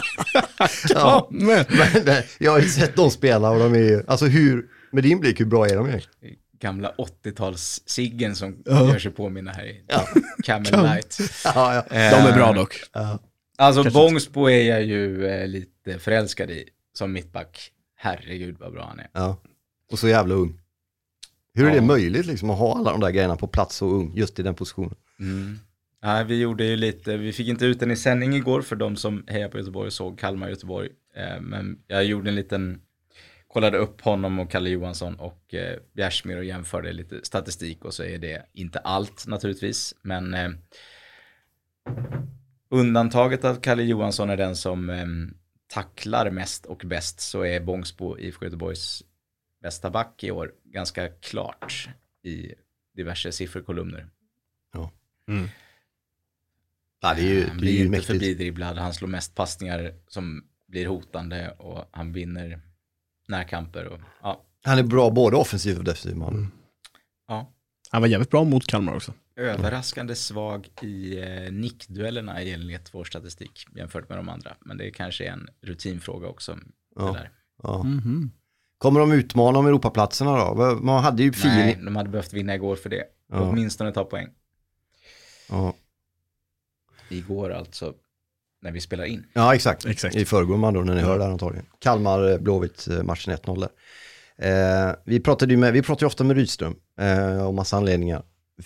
ja, men. men jag har ju sett dem spela och de är ju, alltså hur, med din blick, hur bra är de egentligen? Gamla åttio-tals-siggen som uh-huh. gör sig påminna här i ja. Camel Light. ja, ja. De är bra dock. Uh, alltså Kanske Bångsbo är jag ju eh, lite förälskad i som mittback. Herregud vad bra han är. Ja. Och så jävla ung. Hur är ja. det möjligt liksom att ha alla de där grejerna på plats så ung just i den positionen? Mm. Ja, vi gjorde ju lite, vi fick inte ut den i sändning igår för de som hejar på Göteborg och såg Kalmar Göteborg. Eh, men jag gjorde en liten, kollade upp honom och Kalle Johansson och eh, Bjärsmyr och jämförde lite statistik och så är det inte allt naturligtvis. Men eh, undantaget att Kalle Johansson är den som eh, tacklar mest och bäst, så är Bångsbo I F K Göteborgs bästa back i år ganska klart i diverse sifferkolumner. Ja. Mm. Ja, det är ju, han det blir är ju inte mäktigt. förbidribblad, han slår mest passningar som blir hotande och han vinner närkamper. Och, ja. Han är bra både offensiv och defensiv man. Mm. Ja. Han var jävligt bra mot Kalmar också. Överraskande svag i eh, nickduellerna i enlighet vår statistik jämfört med de andra. Men det är kanske en rutinfråga också. Ja. Det där. Ja. Mm-hmm. Kommer de utmana om Europaplatserna då? Man hade ju fin... Nej, de hade behövt vinna igår för det. Ja. Åtminstone ta poäng. Ja. Igår alltså, när vi spelar in. Ja, exakt. exakt. I förrgår man då när ni hör det här antagligen. Kalmar Blåvitt matchen ett noll där. Eh, vi pratade ju med, vi pratar ju ofta med Rydström eh, om massa anledningar.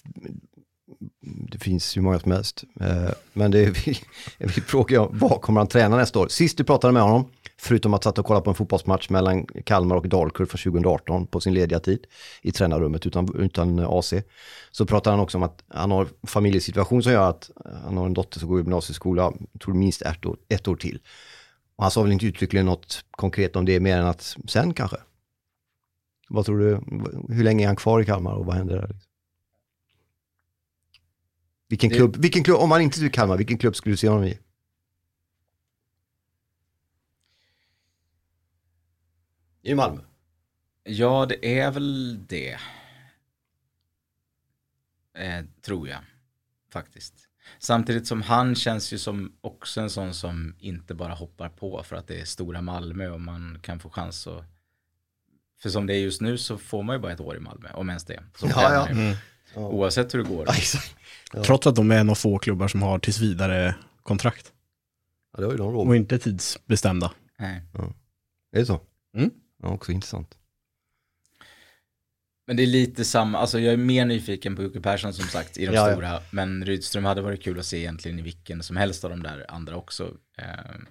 Det finns ju många som helst. Eh, men det är, vi, vi frågar vad kommer han träna nästa år? Sist du pratade med honom, förutom att satt och kolla på en fotbollsmatch mellan Kalmar och Dalkurd från tjugo arton på sin lediga tid i tränarrummet utan, utan A C, så pratade han också om att han har familjesituation som gör att han har en dotter som går i gymnasieskola, tror minst ett år, ett år till. Och han sa väl inte uttryckligen något konkret om det mer än att sen kanske. Vad tror du, hur länge är han kvar i Kalmar och vad händer där? Vilken klubb, det... vilken klubb, om han inte är i Kalmar, vilken klubb skulle du se honom i? I Malmö? Ja, det är väl det. Eh, tror jag, faktiskt. Samtidigt som han känns ju som också en sån som inte bara hoppar på för att det är stora Malmö och man kan få chans att... För som det är just nu så får man ju bara ett år i Malmö, om ens det. Som ja, ja. Mm. Oavsett hur det går. Ja. Trots att de är en av få klubbar som har tills vidare kontrakt. Ja, det har ju de råd. Och inte tidsbestämda. Nej. Ja. Är det så? Mm. Ja, också intressant. Men det är lite samma, alltså jag är mer nyfiken på Jocke Persson som sagt i de ja, stora, ja. Men Rydström hade varit kul att se egentligen i vilken som helst av de där andra också. Eh.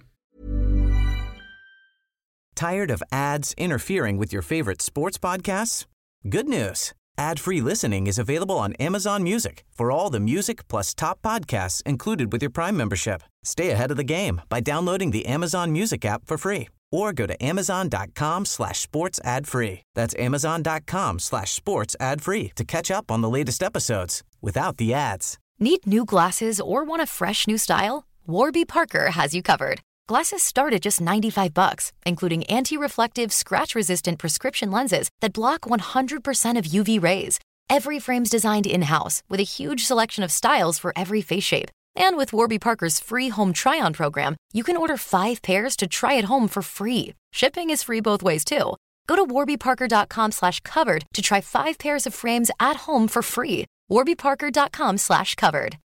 Tired of ads interfering with your favorite sports podcasts? Good news. Ad-free listening is available on Amazon Music for all the music plus top podcasts included with your Prime membership. Stay ahead of the game by downloading the Amazon Music app for free or go to amazon.com slash sports ad free. That's amazon.com slash sports ad free to catch up on the latest episodes without the ads. Need new glasses or want a fresh new style? Warby Parker has you covered. Glasses start at just ninety-five bucks, including anti-reflective, scratch-resistant prescription lenses that block one hundred percent of U V rays. Every frame's designed in-house with a huge selection of styles for every face shape. And with Warby Parker's free home try-on program, you can order five pairs to try at home for free. Shipping is free both ways, too. Go to warbyparker.com slash covered to try five pairs of frames at home for free. warbyparker.com slash covered.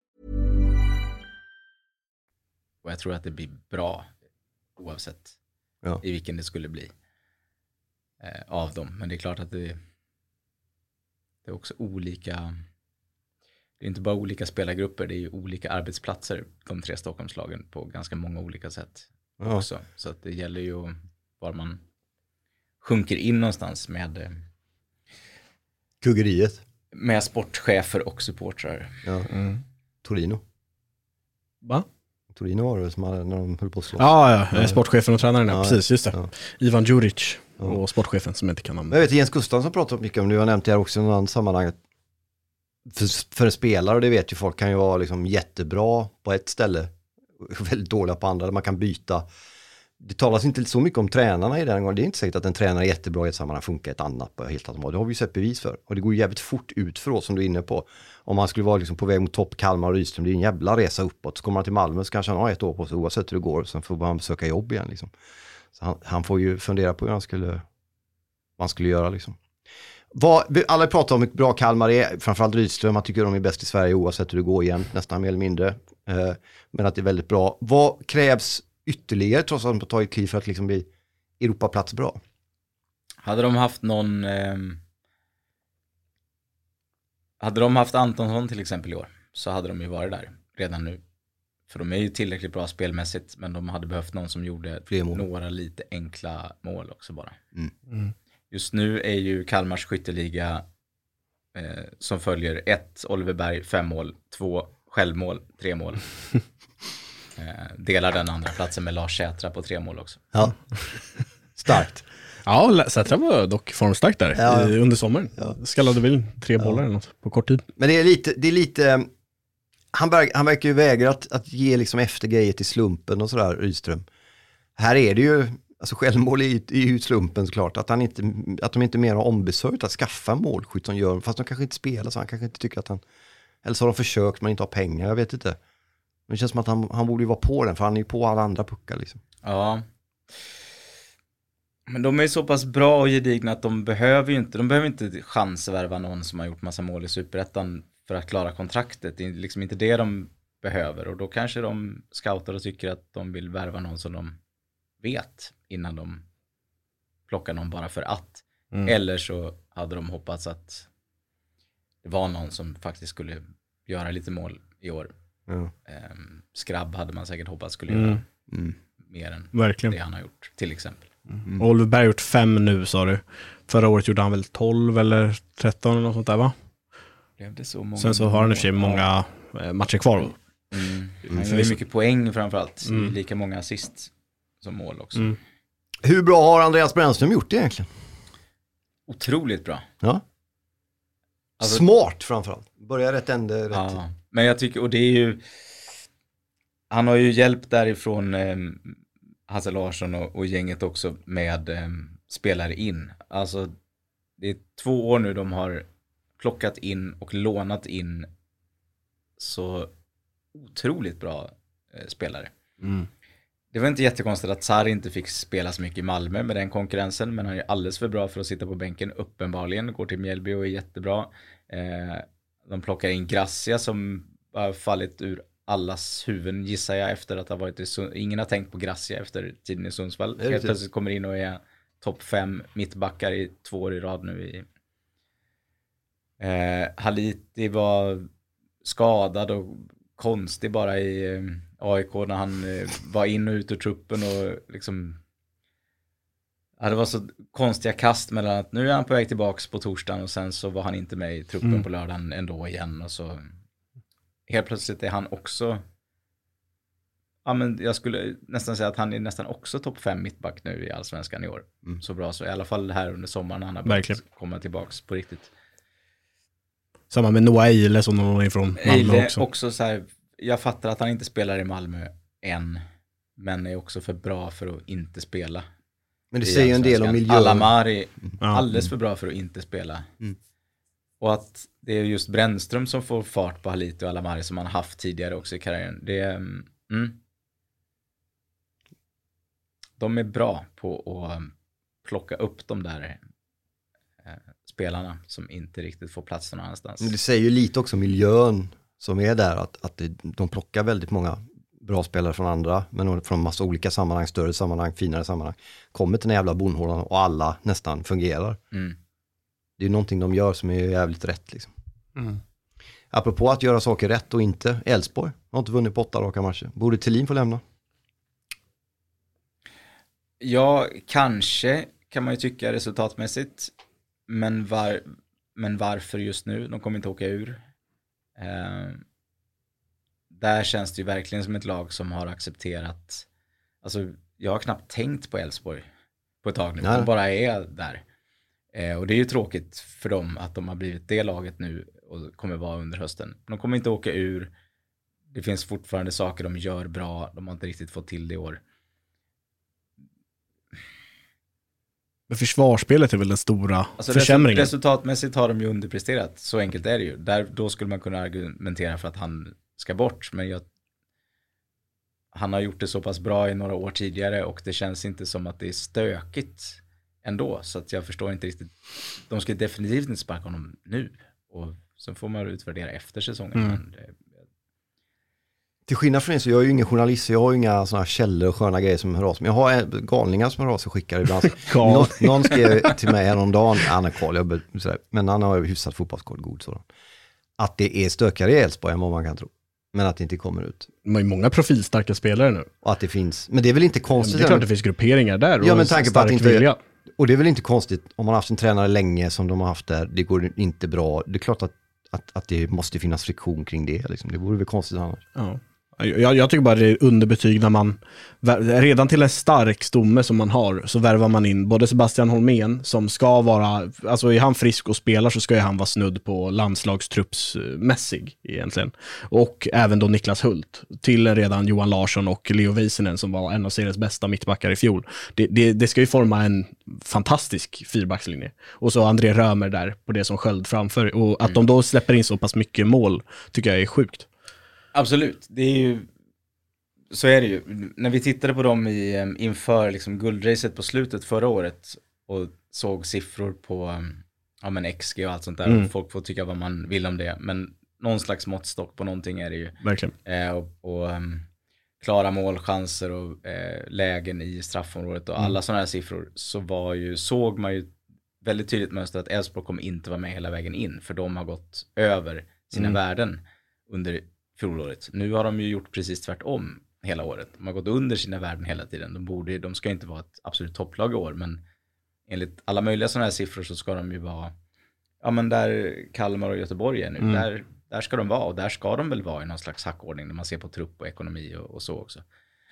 Och jag tror att det blir bra oavsett ja. i vilken det skulle bli eh, av dem. Men det är klart att det, det är också olika, det är inte bara olika spelargrupper, det är ju olika arbetsplatser, de tre Stockholmslagen, på ganska många olika sätt ja. också. Så att det gäller ju var man sjunker in någonstans med eh, kuggeriet. Med sportchefer och supportrar. Ja. Mm. Torino. Va? Torino var det som hade, när de höll på att slå. Ja, ja, sportchefen och tränaren, ja, precis, just det. Ja. Ivan Djuric och ja. sportchefen som inte kan namn. Jag vet, Jens Gustafsson pratar mycket om, du har nämnt det här också i någon annan sammanhang. För, för en spelare, och det vet ju folk, kan ju vara liksom jättebra på ett ställe och väldigt dåliga på andra, där man kan byta. Det talas inte så mycket om tränarna i den gången. Det är inte säkert att en tränare är jättebra i ett sammanhang funkar ett annat på helt annat. Det har vi ju sett bevis för. Och det går ju jävligt fort ut för oss, som du är inne på. Om man skulle vara liksom på väg mot topp, Kalmar och Rydström, det är en jävla resa uppåt. Så kommer man till Malmö så kanske han har ett år på sig oavsett hur det går. Sen får man söka jobb igen liksom. Så han, han får ju fundera på hur han skulle, vad han skulle göra liksom. Vad, alla pratar om hur bra Kalmar är, framförallt Rydström, man tycker de är bäst i Sverige oavsett hur det går igen, nästan mer eller mindre. Eh, men att det är väldigt bra. Vad krävs ytterligare trots att de tar ett kliv för att liksom bli Europaplats bra? Hade de haft någon eh, hade de haft Antonsson till exempel i år, så hade de ju varit där redan nu. För de är ju tillräckligt bra spelmässigt, men de hade behövt någon som gjorde några lite enkla mål också bara. Mm. Mm. Just nu är ju Kalmars skytteliga eh, som följer ett Oliver Berg, fem mål, två självmål, tre mål. Eh, delar den andra platsen med Lars Sätra på tre mål också. Ja, starkt. Ja, Sätra var dock formstark där ja. i, under sommaren. Ja. Skallade väl tre ja. bollar eller något på kort tid. Men det är lite, det är lite han, verkar, han verkar ju vägra att, att ge liksom efter grejer till slumpen och sådär, Rydström. Här är det ju, alltså självmål är ju slumpen såklart, att, han inte, att de inte mer har ombesörjt att skaffa en målskytt som gör, fast de kanske inte spelar så han kanske inte tycker att han, eller så har de försökt men inte har pengar, jag vet inte. Men det känns som att han, han borde ju vara på den, för han är ju på alla andra puckar liksom. Ja. Men de är så pass bra och gedigna att de behöver ju inte, de behöver inte chansvärva någon som har gjort massa mål i Superettan för att klara kontraktet. Det är liksom inte det de behöver, och då kanske de scoutar och tycker att de vill värva någon som de vet innan de plockar någon bara för att. Mm. Eller så hade de hoppats att det var någon som faktiskt skulle göra lite mål i år. Mm. Um, Skrabb hade man säkert hoppats skulle mm. göra mm. mer än Verkligen. det han har gjort, till exempel. Mm. Oliver Berg har gjort fem nu, sa du. Förra året gjorde han väl tolv eller tretton eller något sånt där, va? Blev det så många? Sen så har han i och för sig många matcher kvar. Mm. Han har ju mycket poäng framförallt. Mm. Lika många assist som mål också. Mm. Hur bra har Andreas Brännström gjort det egentligen? Otroligt bra. Ja. Alltså, smart framförallt. Börjar rätt ände rätt. Ja, men jag tycker, och det är ju, han har ju hjälpt därifrån eh, Hasse Larsson och, och gänget också med eh, spelare in. Alltså det är två år nu de har plockat in och lånat in så otroligt bra eh, spelare. Mm. Det var inte jättekonstigt att Sarri inte fick spela så mycket i Malmö med den konkurrensen, men han är alldeles för bra för att sitta på bänken, uppenbarligen. Går till Mjällby och är jättebra. Eh, de plockar in Gracia som har fallit ur allas huvuden, gissar jag, efter att ha varit i Sund- ingen har tänkt på Gracia efter tiden i Sundsvall. Helt plötsligt kommer in och är topp fem mittbackar i två år i rad nu. I, eh, Haliti var skadad och konstig bara i eh, A I K när han eh, var in och ut ur truppen och liksom, ja, det var så konstiga kast mellan att nu är han på väg tillbaks på torsdagen och sen så var han inte med i truppen mm. på lördagen ändå igen, och så helt plötsligt är han också, ja men jag skulle nästan säga att han är nästan också topp fem mittback nu i Allsvenskan i år. Mm. Så bra, så i alla fall här under sommaren han har börjat komma tillbaks på riktigt. Samma med Noah Eile som någon är från Malmö Eile också. också så här, jag fattar att han inte spelar i Malmö än, men är också för bra för att inte spela. Men det säger ju en del om miljön. Alamari är alldeles för bra för att inte spela. Mm. Och att det är just Brännström som får fart på Haliti och Alamari som han haft tidigare också i karriären. Det är, mm. De är bra på att plocka upp de där eh, spelarna som inte riktigt får plats någon annanstans. Men det säger ju lite också miljön som är där, att, att det, de plockar väldigt många bra spelare från andra, men från massa olika sammanhang, större sammanhang, finare sammanhang. Kommer till den jävla bonhålan och alla nästan fungerar. Mm. Det är ju någonting de gör som är jävligt rätt liksom. Mm. Apropå att göra saker rätt och inte, Elfsborg har inte vunnit på åtta raka matcher. Borde Thelin få lämna? Ja, kanske kan man ju tycka resultatmässigt. Men, var, men varför just nu? De kommer inte åka ur. Eh, där känns det ju verkligen som ett lag som har accepterat. Alltså, jag har knappt tänkt på Elfsborg på ett tag nu. De bara är där. Eh, och det är ju tråkigt för dem att de har blivit det laget nu och kommer vara under hösten. De kommer inte åka ur. Det finns fortfarande saker de gör bra. De har inte riktigt fått till det i år. Men försvarsspelet är väl den stora alltså försämringen. Resultatmässigt har de ju underpresterat. Så enkelt är det ju. Där, då skulle man kunna argumentera för att han ska bort. Men jag, han har gjort det så pass bra i några år tidigare och det känns inte som att det är stökigt ändå. Så att jag förstår inte riktigt. De ska definitivt inte sparka honom nu. Och så får man utvärdera efter säsongen. Mm. Men det, till skillnad från det så jag är ju ingen journalist, så jag har ju inga sådana källor och sköna grejer som hör av sig. Men jag har galningar som hör av sig och skickar ibland. Nå, någon skrev till mig häromdagen, Anna Karl, jag, men han har ju hyfsat fotbollskoll, god sådan. Att det är stökare i Elfsborg än vad man kan tro. Men att det inte kommer ut. Man har ju många profilstarka spelare nu. Och att det finns, men det är väl inte konstigt. Ja, det är klart det finns grupperingar där. Och ja, men tanke på att inte, vilja. Och det är väl inte konstigt om man har haft en tränare länge som de har haft där, det går inte bra. Det är klart att, att, att det måste finnas friktion kring det. Liksom. Det vore väl konstigt annars. Ja. Jag, jag tycker bara det är underbetyg när man redan till en stark stomme som man har så värvar man in både Sebastian Holmén som ska vara, alltså är han frisk och spelar så ska ju han vara snudd på landslagstruppsmässig egentligen. Och även då Niklas Hult till redan Johan Larsson och Leo Väisänen som var en av seriens bästa mittbackar i fjol. Det, det, det ska ju forma en fantastisk fyrbackslinje. Och så André Römer där på det som sköld framför. Och att mm. de då släpper in så pass mycket mål tycker jag är sjukt. Absolut, det är ju, så är det ju. När vi tittade på dem i, inför liksom guldracet på slutet förra året och såg siffror på ja, men X G och allt sånt där, mm. och folk får tycka vad man vill om det, men någon slags måttstock på någonting är det ju. Verkligen. Eh, och och um, klara målchanser och eh, lägen i straffområdet och mm. alla sådana här siffror, så var ju, såg man ju väldigt tydligt mönster att Elfsborg kommer inte vara med hela vägen in, för de har gått över sina mm. värden under fjolåret. Nu har de ju gjort precis tvärtom hela året. De har gått under sina värden hela tiden. De, borde, de ska inte vara ett absolut topplag i år, men enligt alla möjliga sådana här siffror så ska de ju vara, ja men där Kalmar och Göteborg är nu, mm. där, där ska de vara, och där ska de väl vara i någon slags hackordning när man ser på trupp och ekonomi och, och så också.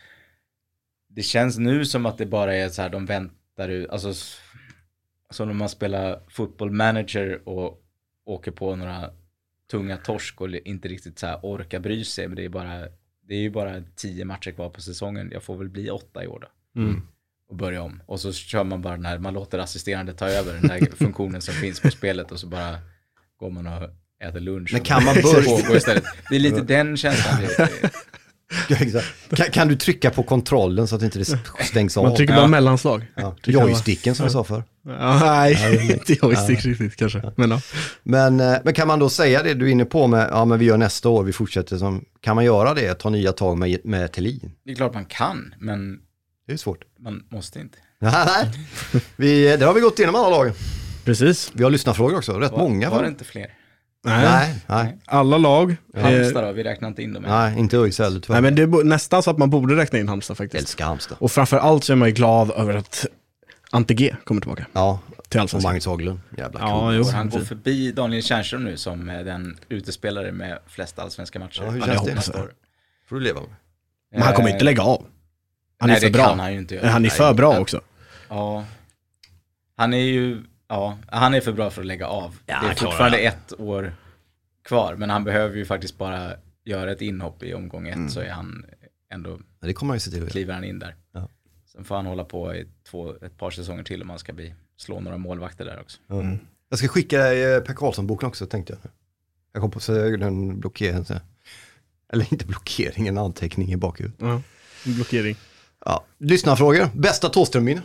Det känns nu som att det bara är så här, de väntar ut, alltså som när man spelar football manager och åker på några tunga torsk och inte riktigt så här orka bry sig, men det är bara det är ju bara tio matcher kvar på säsongen. Jag får väl bli åtta i år då. Mm. Och börja om. Och så kör man bara den här, man låter assisterande ta över den här funktionen som finns på spelet, och så bara går man och äter lunch. Men kan man börja istället. Det är lite den känslan. Ja, exakt. Kan, kan du trycka på kontrollen så att inte det stängs av? Man trycker bara ja. mellanslag. Ja. Joysticken som jag sa för. Ja, nej, inte joystick ja. riktigt kanske. Ja. Men, ja. men, men kan man då säga det du är inne på med, ja men vi gör nästa år, vi fortsätter som, kan man göra det, ta nya tag med, med Thelin? Det är klart man kan, men det är svårt. Man måste inte. Nej, vi, det har vi gått igenom alla lagen. Precis. Vi har lyssnarfrågor också, rätt var, många. Var det inte fler? Nej, nej, nej. Alla lag. Halmstad då, vi räknar inte in dem. Nej, inte ÖIS heller. Nej, men det är nästan så att man borde räkna in Halmstad faktiskt. Älskar Halmstad. Och framförallt så är man ju glad över att Ante G kommer tillbaka. Ja, till och Magnus Haglund. Jävla ja, cool. jo, han går förbi Daniel Tjärnström nu som den utespelare med flest allsvenska matcher. Ja, hur känns det? Nästa år? Får du leva med. Men han kommer inte lägga av. Han Nej, är för det bra. Kan han ju inte göra. Han är för bra också. Ja. Han är ju ja, han är för bra för att lägga av. Ja, det är fortfarande ett år kvar, men han behöver ju faktiskt bara göra ett inhopp i omgång ett, mm. så är han ändå, ja, det kommer han ju se till. Kliver han in där. Ja. Sen får han hålla på i två, ett par säsonger till om man ska bli, slå några målvakter där också. Mm. Jag ska skicka dig Per Karlsson-boken också, tänkte jag. Jag kom på så den blockeringen. Eller inte blockering, en anteckning i bakhuvudet. Mm. Blockering. Ja. Lyssnarfrågor. Bästa Thåström-minne?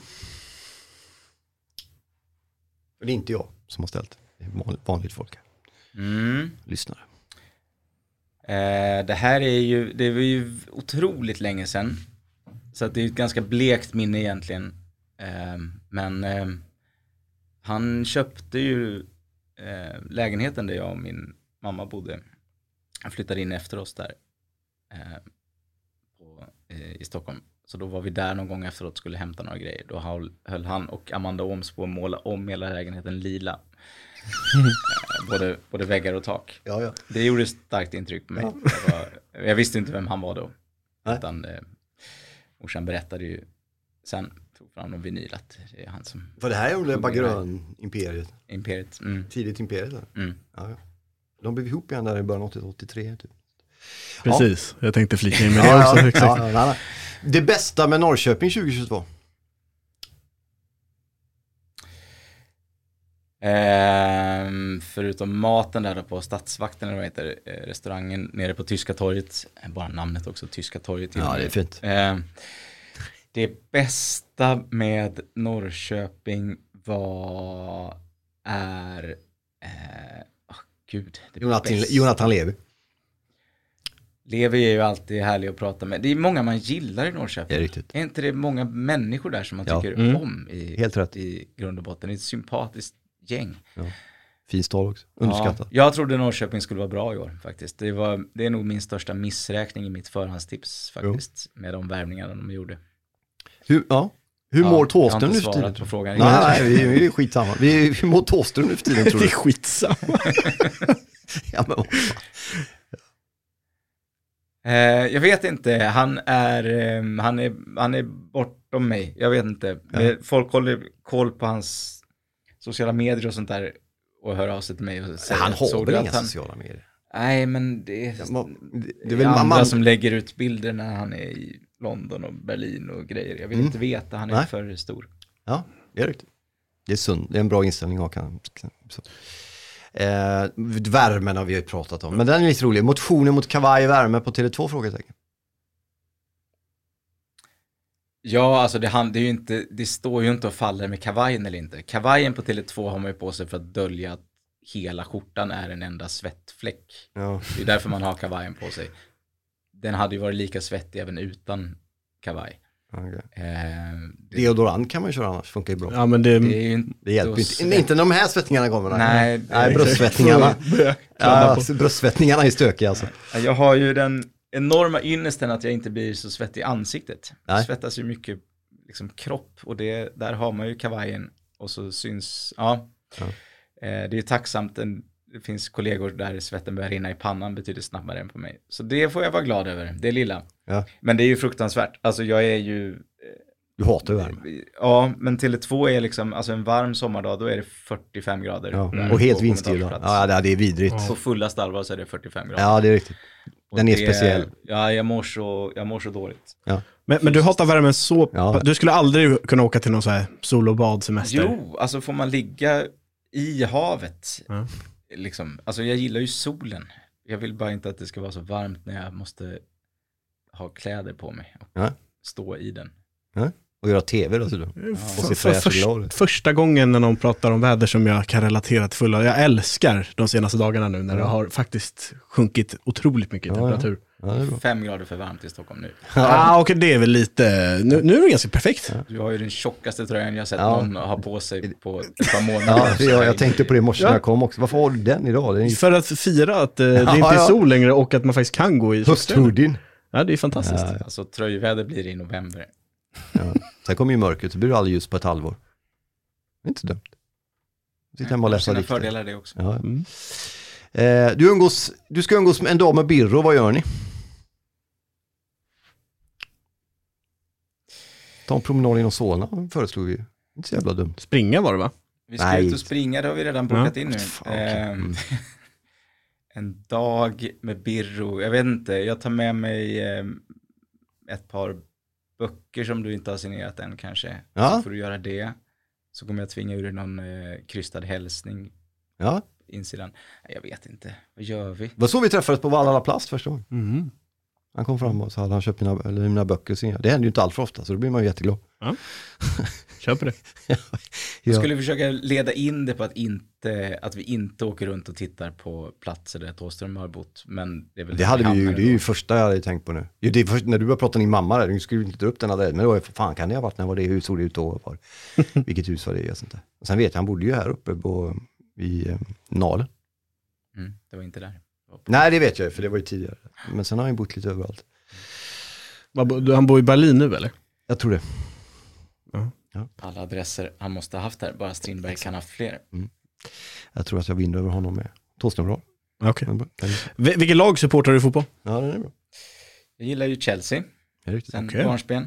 Det är inte jag som har ställt. Det är vanligt folk. Mm. Lyssnare. Eh, det här är ju, det var ju otroligt länge sedan. Så att det är ett ganska blekt minne egentligen. Eh, men eh, han köpte ju eh, lägenheten där jag och min mamma bodde. Han flyttade in efter oss där eh, på, eh, i Stockholm. Så då var vi där någon gång efteråt och skulle hämta några grejer. Då höll, höll han och Amanda Ooms på att måla om hela lägenheten lila. eh, både, både väggar och tak. Ja, ja. Det gjorde starkt intryck på mig. Ja. Jag, var, jag visste inte vem han var då. Nej. Utan eh, morsan berättade ju sen, tog fram någon vinyl, att det är han som... För det här är ju bara grön imperiet. Imperiet. Mm. Tidigt imperiet. Mm. Ja, ja. De blev ihop igen där i början av åttiotre typ. Precis, ja. Jag tänkte flika in med det också. Ja, exakt. ja, ja, ja. Det bästa med Norrköping tjugohundratjugotvå? Ehm, förutom maten där på Stadsvakten, eller vad heter eh, restaurangen nere på Tyska torget. Bara namnet också, Tyska torget. Ja, det är fint. Ehm, det bästa med Norrköping var, är, eh, oh, gud. Det Jonathan, Jonathan Levi. Levi är ju alltid härlig att prata med. Det är många man gillar i Norrköping. Det är riktigt. Är inte det många människor där som man ja. tycker mm. om i, Helt rätt. i grund och botten? Det är ett sympatiskt gäng. Ja. Fin stad också. Underskattat. Ja, jag trodde Norrköping skulle vara bra i år faktiskt. Det, var, det är nog min största missräkning i mitt förhandstips faktiskt. Jo. Med de värvningarna de gjorde. Hur, ja. Hur ja, mår Thåström nu för tiden? På frågan. Nej, nej, vi, vi är skitsamma. Vi, hur mår Thåström nu för tiden, tror du? Det är skitsamma. Ja, men Eh, jag vet inte, han är, eh, han är, han är bortom mig. Jag vet inte. Ja. Folk håller koll på hans sociala medier och sånt där och hör av sig till mig och säger, han har väl inga han... sociala medier? Nej, men det är, ja, det är väl andra man... som lägger ut bilder när han är i London och Berlin och grejer. Jag vill mm. inte veta, han är Nej. för stor. Ja, det är riktigt. Det är sund, det är en bra inställning att ha. Eh, värmen har vi ju pratat om, men den är lite rolig. Motionen mot kavaj värme på Tele två frågetecken. Ja, alltså det, det, är ju inte, det står ju inte och faller med kavajen eller inte. Kavajen på Tele två har man ju på sig för att dölja att hela skjortan är en enda svettfläck. Ja. Det är därför man har kavajen på sig. Den hade ju varit lika svettig även utan kavaj. Okay. Eh, det... Deodorant kan man ju köra annars, funkar ju bra. Ja, men det, det, är ju inte, det hjälper inte. Svett... Inte de här svettningarna kommer. Nej, nej bröstsvettningarna. ja, bröstsvettningarna är stökiga alltså. Jag har ju den enorma ynnesten att jag inte blir så svettig i ansiktet. Nej. Jag svettas ju mycket liksom, kropp och det, där har man ju kavajen och så syns, ja. ja. Eh, det är tacksamt, en, det finns kollegor där svetten börjar rinna i pannan betyder snabbare än på mig. Så det får jag vara glad över, det lilla. Ja. Men det är ju fruktansvärt. Alltså jag är ju... Du hatar värme. Ja, men Tele två är liksom, alltså en varm sommardag, då är det fyrtiofem grader. Ja. Och helt vindstilla. Ja, det är vidrigt. Ja. På fullaste allvar så är det fyrtiofem grader. Ja, det är riktigt. Den är det, speciell. Ja, jag mår så, jag mår så dåligt. Ja. Men, men du hatar värmen så... Ja. Du skulle aldrig kunna åka till någon så här sol- och badsemester? Jo, alltså får man ligga i havet. Ja. Liksom, alltså jag gillar ju solen. Jag vill bara inte att det ska vara så varmt när jag måste ha kläder på mig och ja. stå i den. Ja. Och göra tv då, så då. Ja. För, för, för, första gången när någon pratar om väder som jag kan relatera till fulla. Jag älskar de senaste dagarna nu när ja. det har faktiskt sjunkit otroligt mycket i temperatur. Ja, ja. Fem grader för varmt i Stockholm nu. Ja, ah, okej, det är väl lite... Nu, nu är det ganska perfekt. Du har ju den tjockaste tröjan jag sett ja. någon ha på sig på ett par månader. Ja, jag, jag tänkte på det i morse när jag kom också. Varför har du den idag? Den är... För att fira att uh, det ja, inte är ja. sol längre och att man faktiskt kan gå i... Hösthoodien. Ja, det är fantastiskt. Ja, ja. Alltså tröjväder blir det i november. Ja. Sen kommer ju mörkret, så blir det aldrig ljus på ett halvår. Det är inte så dumt. Sitta hemma och läsa dikter. Fördelar det också. Ja. Mm. Eh, du, umgås, du ska umgås med en dag med Birro, vad gör ni? Ta en promenad inom Solna, föreslog vi. Inte så jävla dumt. Springa var det, va? Vi ska Nej. ut och springa, det har vi redan bokat ja. in nu. Fan, okay. mm. En dag med Birro, jag vet inte, jag tar med mig eh, ett par böcker som du inte har signerat än kanske. Ja. Så får du göra det. Så kommer jag tvinga ur någon eh, krystad hälsning. Ja. Insidan. Jag vet inte. Vad gör vi? Vad så vi träffades på Valhalla Plast första gången. Mm. Han kom fram och så hade han köpt mina, eller mina böcker. Det händer ju inte allt för ofta, så då blir man ju jätteglad. Ja. Köper det. ja. Jag skulle försöka leda in det på att, inte, att vi inte åker runt och tittar på platser där Thåström har bott. Men det är väl det hade vi ju, det är ju första jag hade tänkt på nu. Det är först, när du började prata med din mamma där, du skulle inte dra upp den där, men då är för fan kan det ha varit när var det hus såg det ut då var. Vilket hus var det? Jag sånt där. Och sen vet jag, han bodde ju här uppe på, i eh, Nalen. Mm, det var inte där. Var Nej, det vet jag för det var ju tidigare. Men sen har han bott lite överallt. Han bor i Berlin nu eller? Jag tror det. Ja. Ja. Alla adresser han måste ha haft där, bara Strindberg kan ha fler. Mm. Jag tror att jag vinner över honom med Thåström bra. Okej. Okay. Vilket lag supportar du fotboll? Ja, det är bra. Jag gillar ju Chelsea. Är det sen okay. barnsben.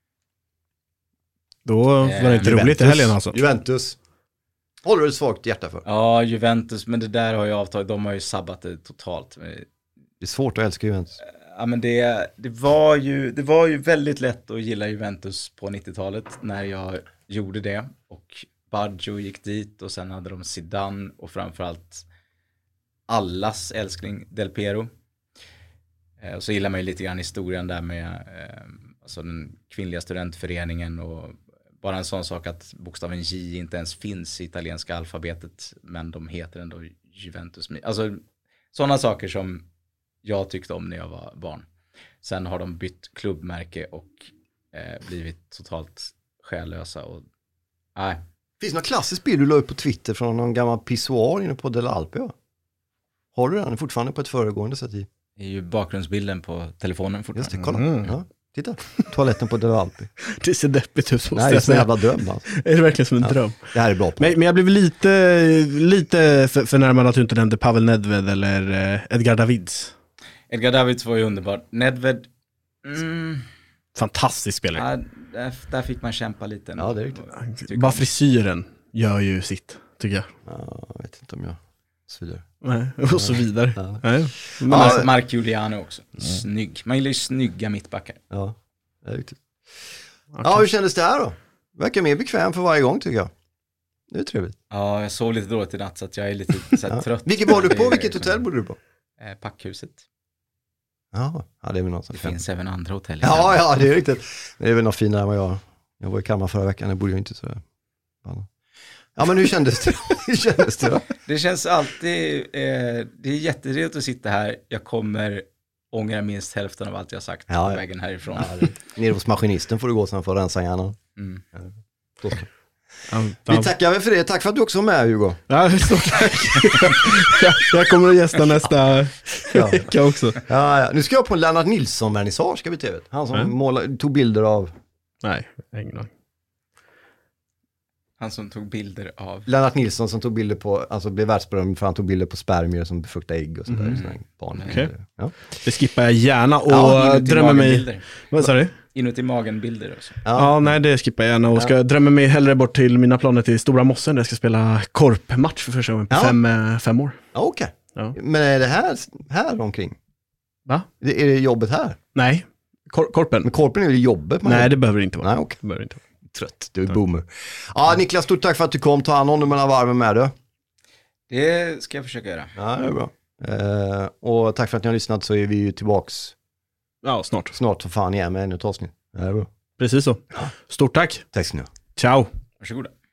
Då var det inte roligt i helgen alltså. Juventus. Håller du ett svagt hjärta för? Ja, Juventus, men det där har ju avtagit. De har ju sabbat det totalt. Det är svårt att älska Juventus. Ja, men det, det, var ju, det var ju väldigt lätt att gilla Juventus på nittiotalet när jag gjorde det. Och Baggio gick dit och sen hade de Zidane och framförallt allas älskling Del Piero. Eh, och så gillar man ju lite grann historien där med eh, alltså den kvinnliga studentföreningen och bara en sån sak att bokstaven J inte ens finns i italienska alfabetet men de heter ändå Juventus. Alltså sådana saker som jag tyckte om när jag var barn. Sen har de bytt klubbmärke och eh, blivit totalt själlösa. Och, nej. Finns det någon klassisk bild du la upp på Twitter från någon gammal pissoar inne på Del Alpe? Ja? Har du den fortfarande på ett föregående sätt i? Det är ju bakgrundsbilden på telefonen fortfarande. Just det, kolla. Mm. Ja, titta. Toaletten på Del Alpe. Det ser deppigt ut. Nej, det är en jävla dröm. Alltså. Är det verkligen som en ja. dröm? Det här är bra på. Men, men jag blev lite, lite för, förnärmad att du inte nämnde Pavel Nedved eller eh, Edgar Davids. Edgar Davids var ju underbart. Nedved, mm, Fantastisk spelare. ja, där, där fick man kämpa lite. Ja, det är riktigt. Bara frisyren gör ju sitt, tycker jag. Ja, jag vet inte om jag... Så vidare. Nej, och så vidare. Ja. Nej. Men Mar- alltså, Mark Giuliano också. Snygg. Man gillar ju snygga mittbackar. Ja, det är riktigt. Ja, hur kändes det här då? Verkar mer bekväm för varje gång tycker jag. Det är trevligt. Ja, jag sov lite dåligt i natt så att jag är lite så här, Ja. trött. Vilket var du på? Det är Vilket liksom- hotell bodde du på? Eh, Packhuset. Ja, ja det är väl något Det sånt. finns även andra hotell. i Ja, Kalmar. ja, det är riktigt. Det är väl något finare än vad jag... Jag var i Kalmar förra veckan, det borde jag inte så... Ja, men hur kändes det? Hur kändes det då? Det känns alltid, eh, det är jätteroligt att sitta här. Jag kommer ångra minst hälften av allt jag sagt Ja, på ja. vägen härifrån. Ja, det- nere hos maskinisten får du gå sen för att rensa hjärnan. Mm. Så. ja, Vi ja. tackar väl för det. Tack för att du också var med, Hugo. Ja, stort tack. jag, jag kommer att gästa nästa Ja. vecka också. Ja, ja. Nu ska jag på en Lennart Nilsson-vernissage, ska vi till. Han som Mm. målade, tog bilder av... Nej, ingen aning. Han som tog bilder av... Lennart Nilsson som tog bilder på, alltså blev världsberömd för han tog bilder på spermier som befruktade ägg och sådär. Mm. sådär barn. Okej. Ja. Det skippar jag gärna och Ja, inuti drömmer mig... magen-bilder. Vad sa du? Inuti magen-bilder också. Ja, nej det skippar jag gärna och ska drömma mig hellre bort till mina planer till Stora Mossen där jag ska spela korpmatch för första gången på Ja. fem, eh, fem år. Ja, okej. Ja. Men är det här, här omkring? Va? Det- Är det jobbet här? Nej, Kor- korpen. Men korpen är väl jobbet? Man Nej, det behöver det inte vara. Nej, okej. Det behöver det inte vara. Trött, du är boomer. Ja, Niklas, stort tack för att du kom. Ta hand om dig mellan varven med dig. Det ska jag försöka göra. Ja, det är bra. Eh, och tack för att ni har lyssnat, så är vi ju tillbaks Ja, snart. snart för fan igen med ännu ett avsnitt. Ja, det är bra. Precis så. Stort tack. Tack ska ni ha. Ciao. Varsågoda.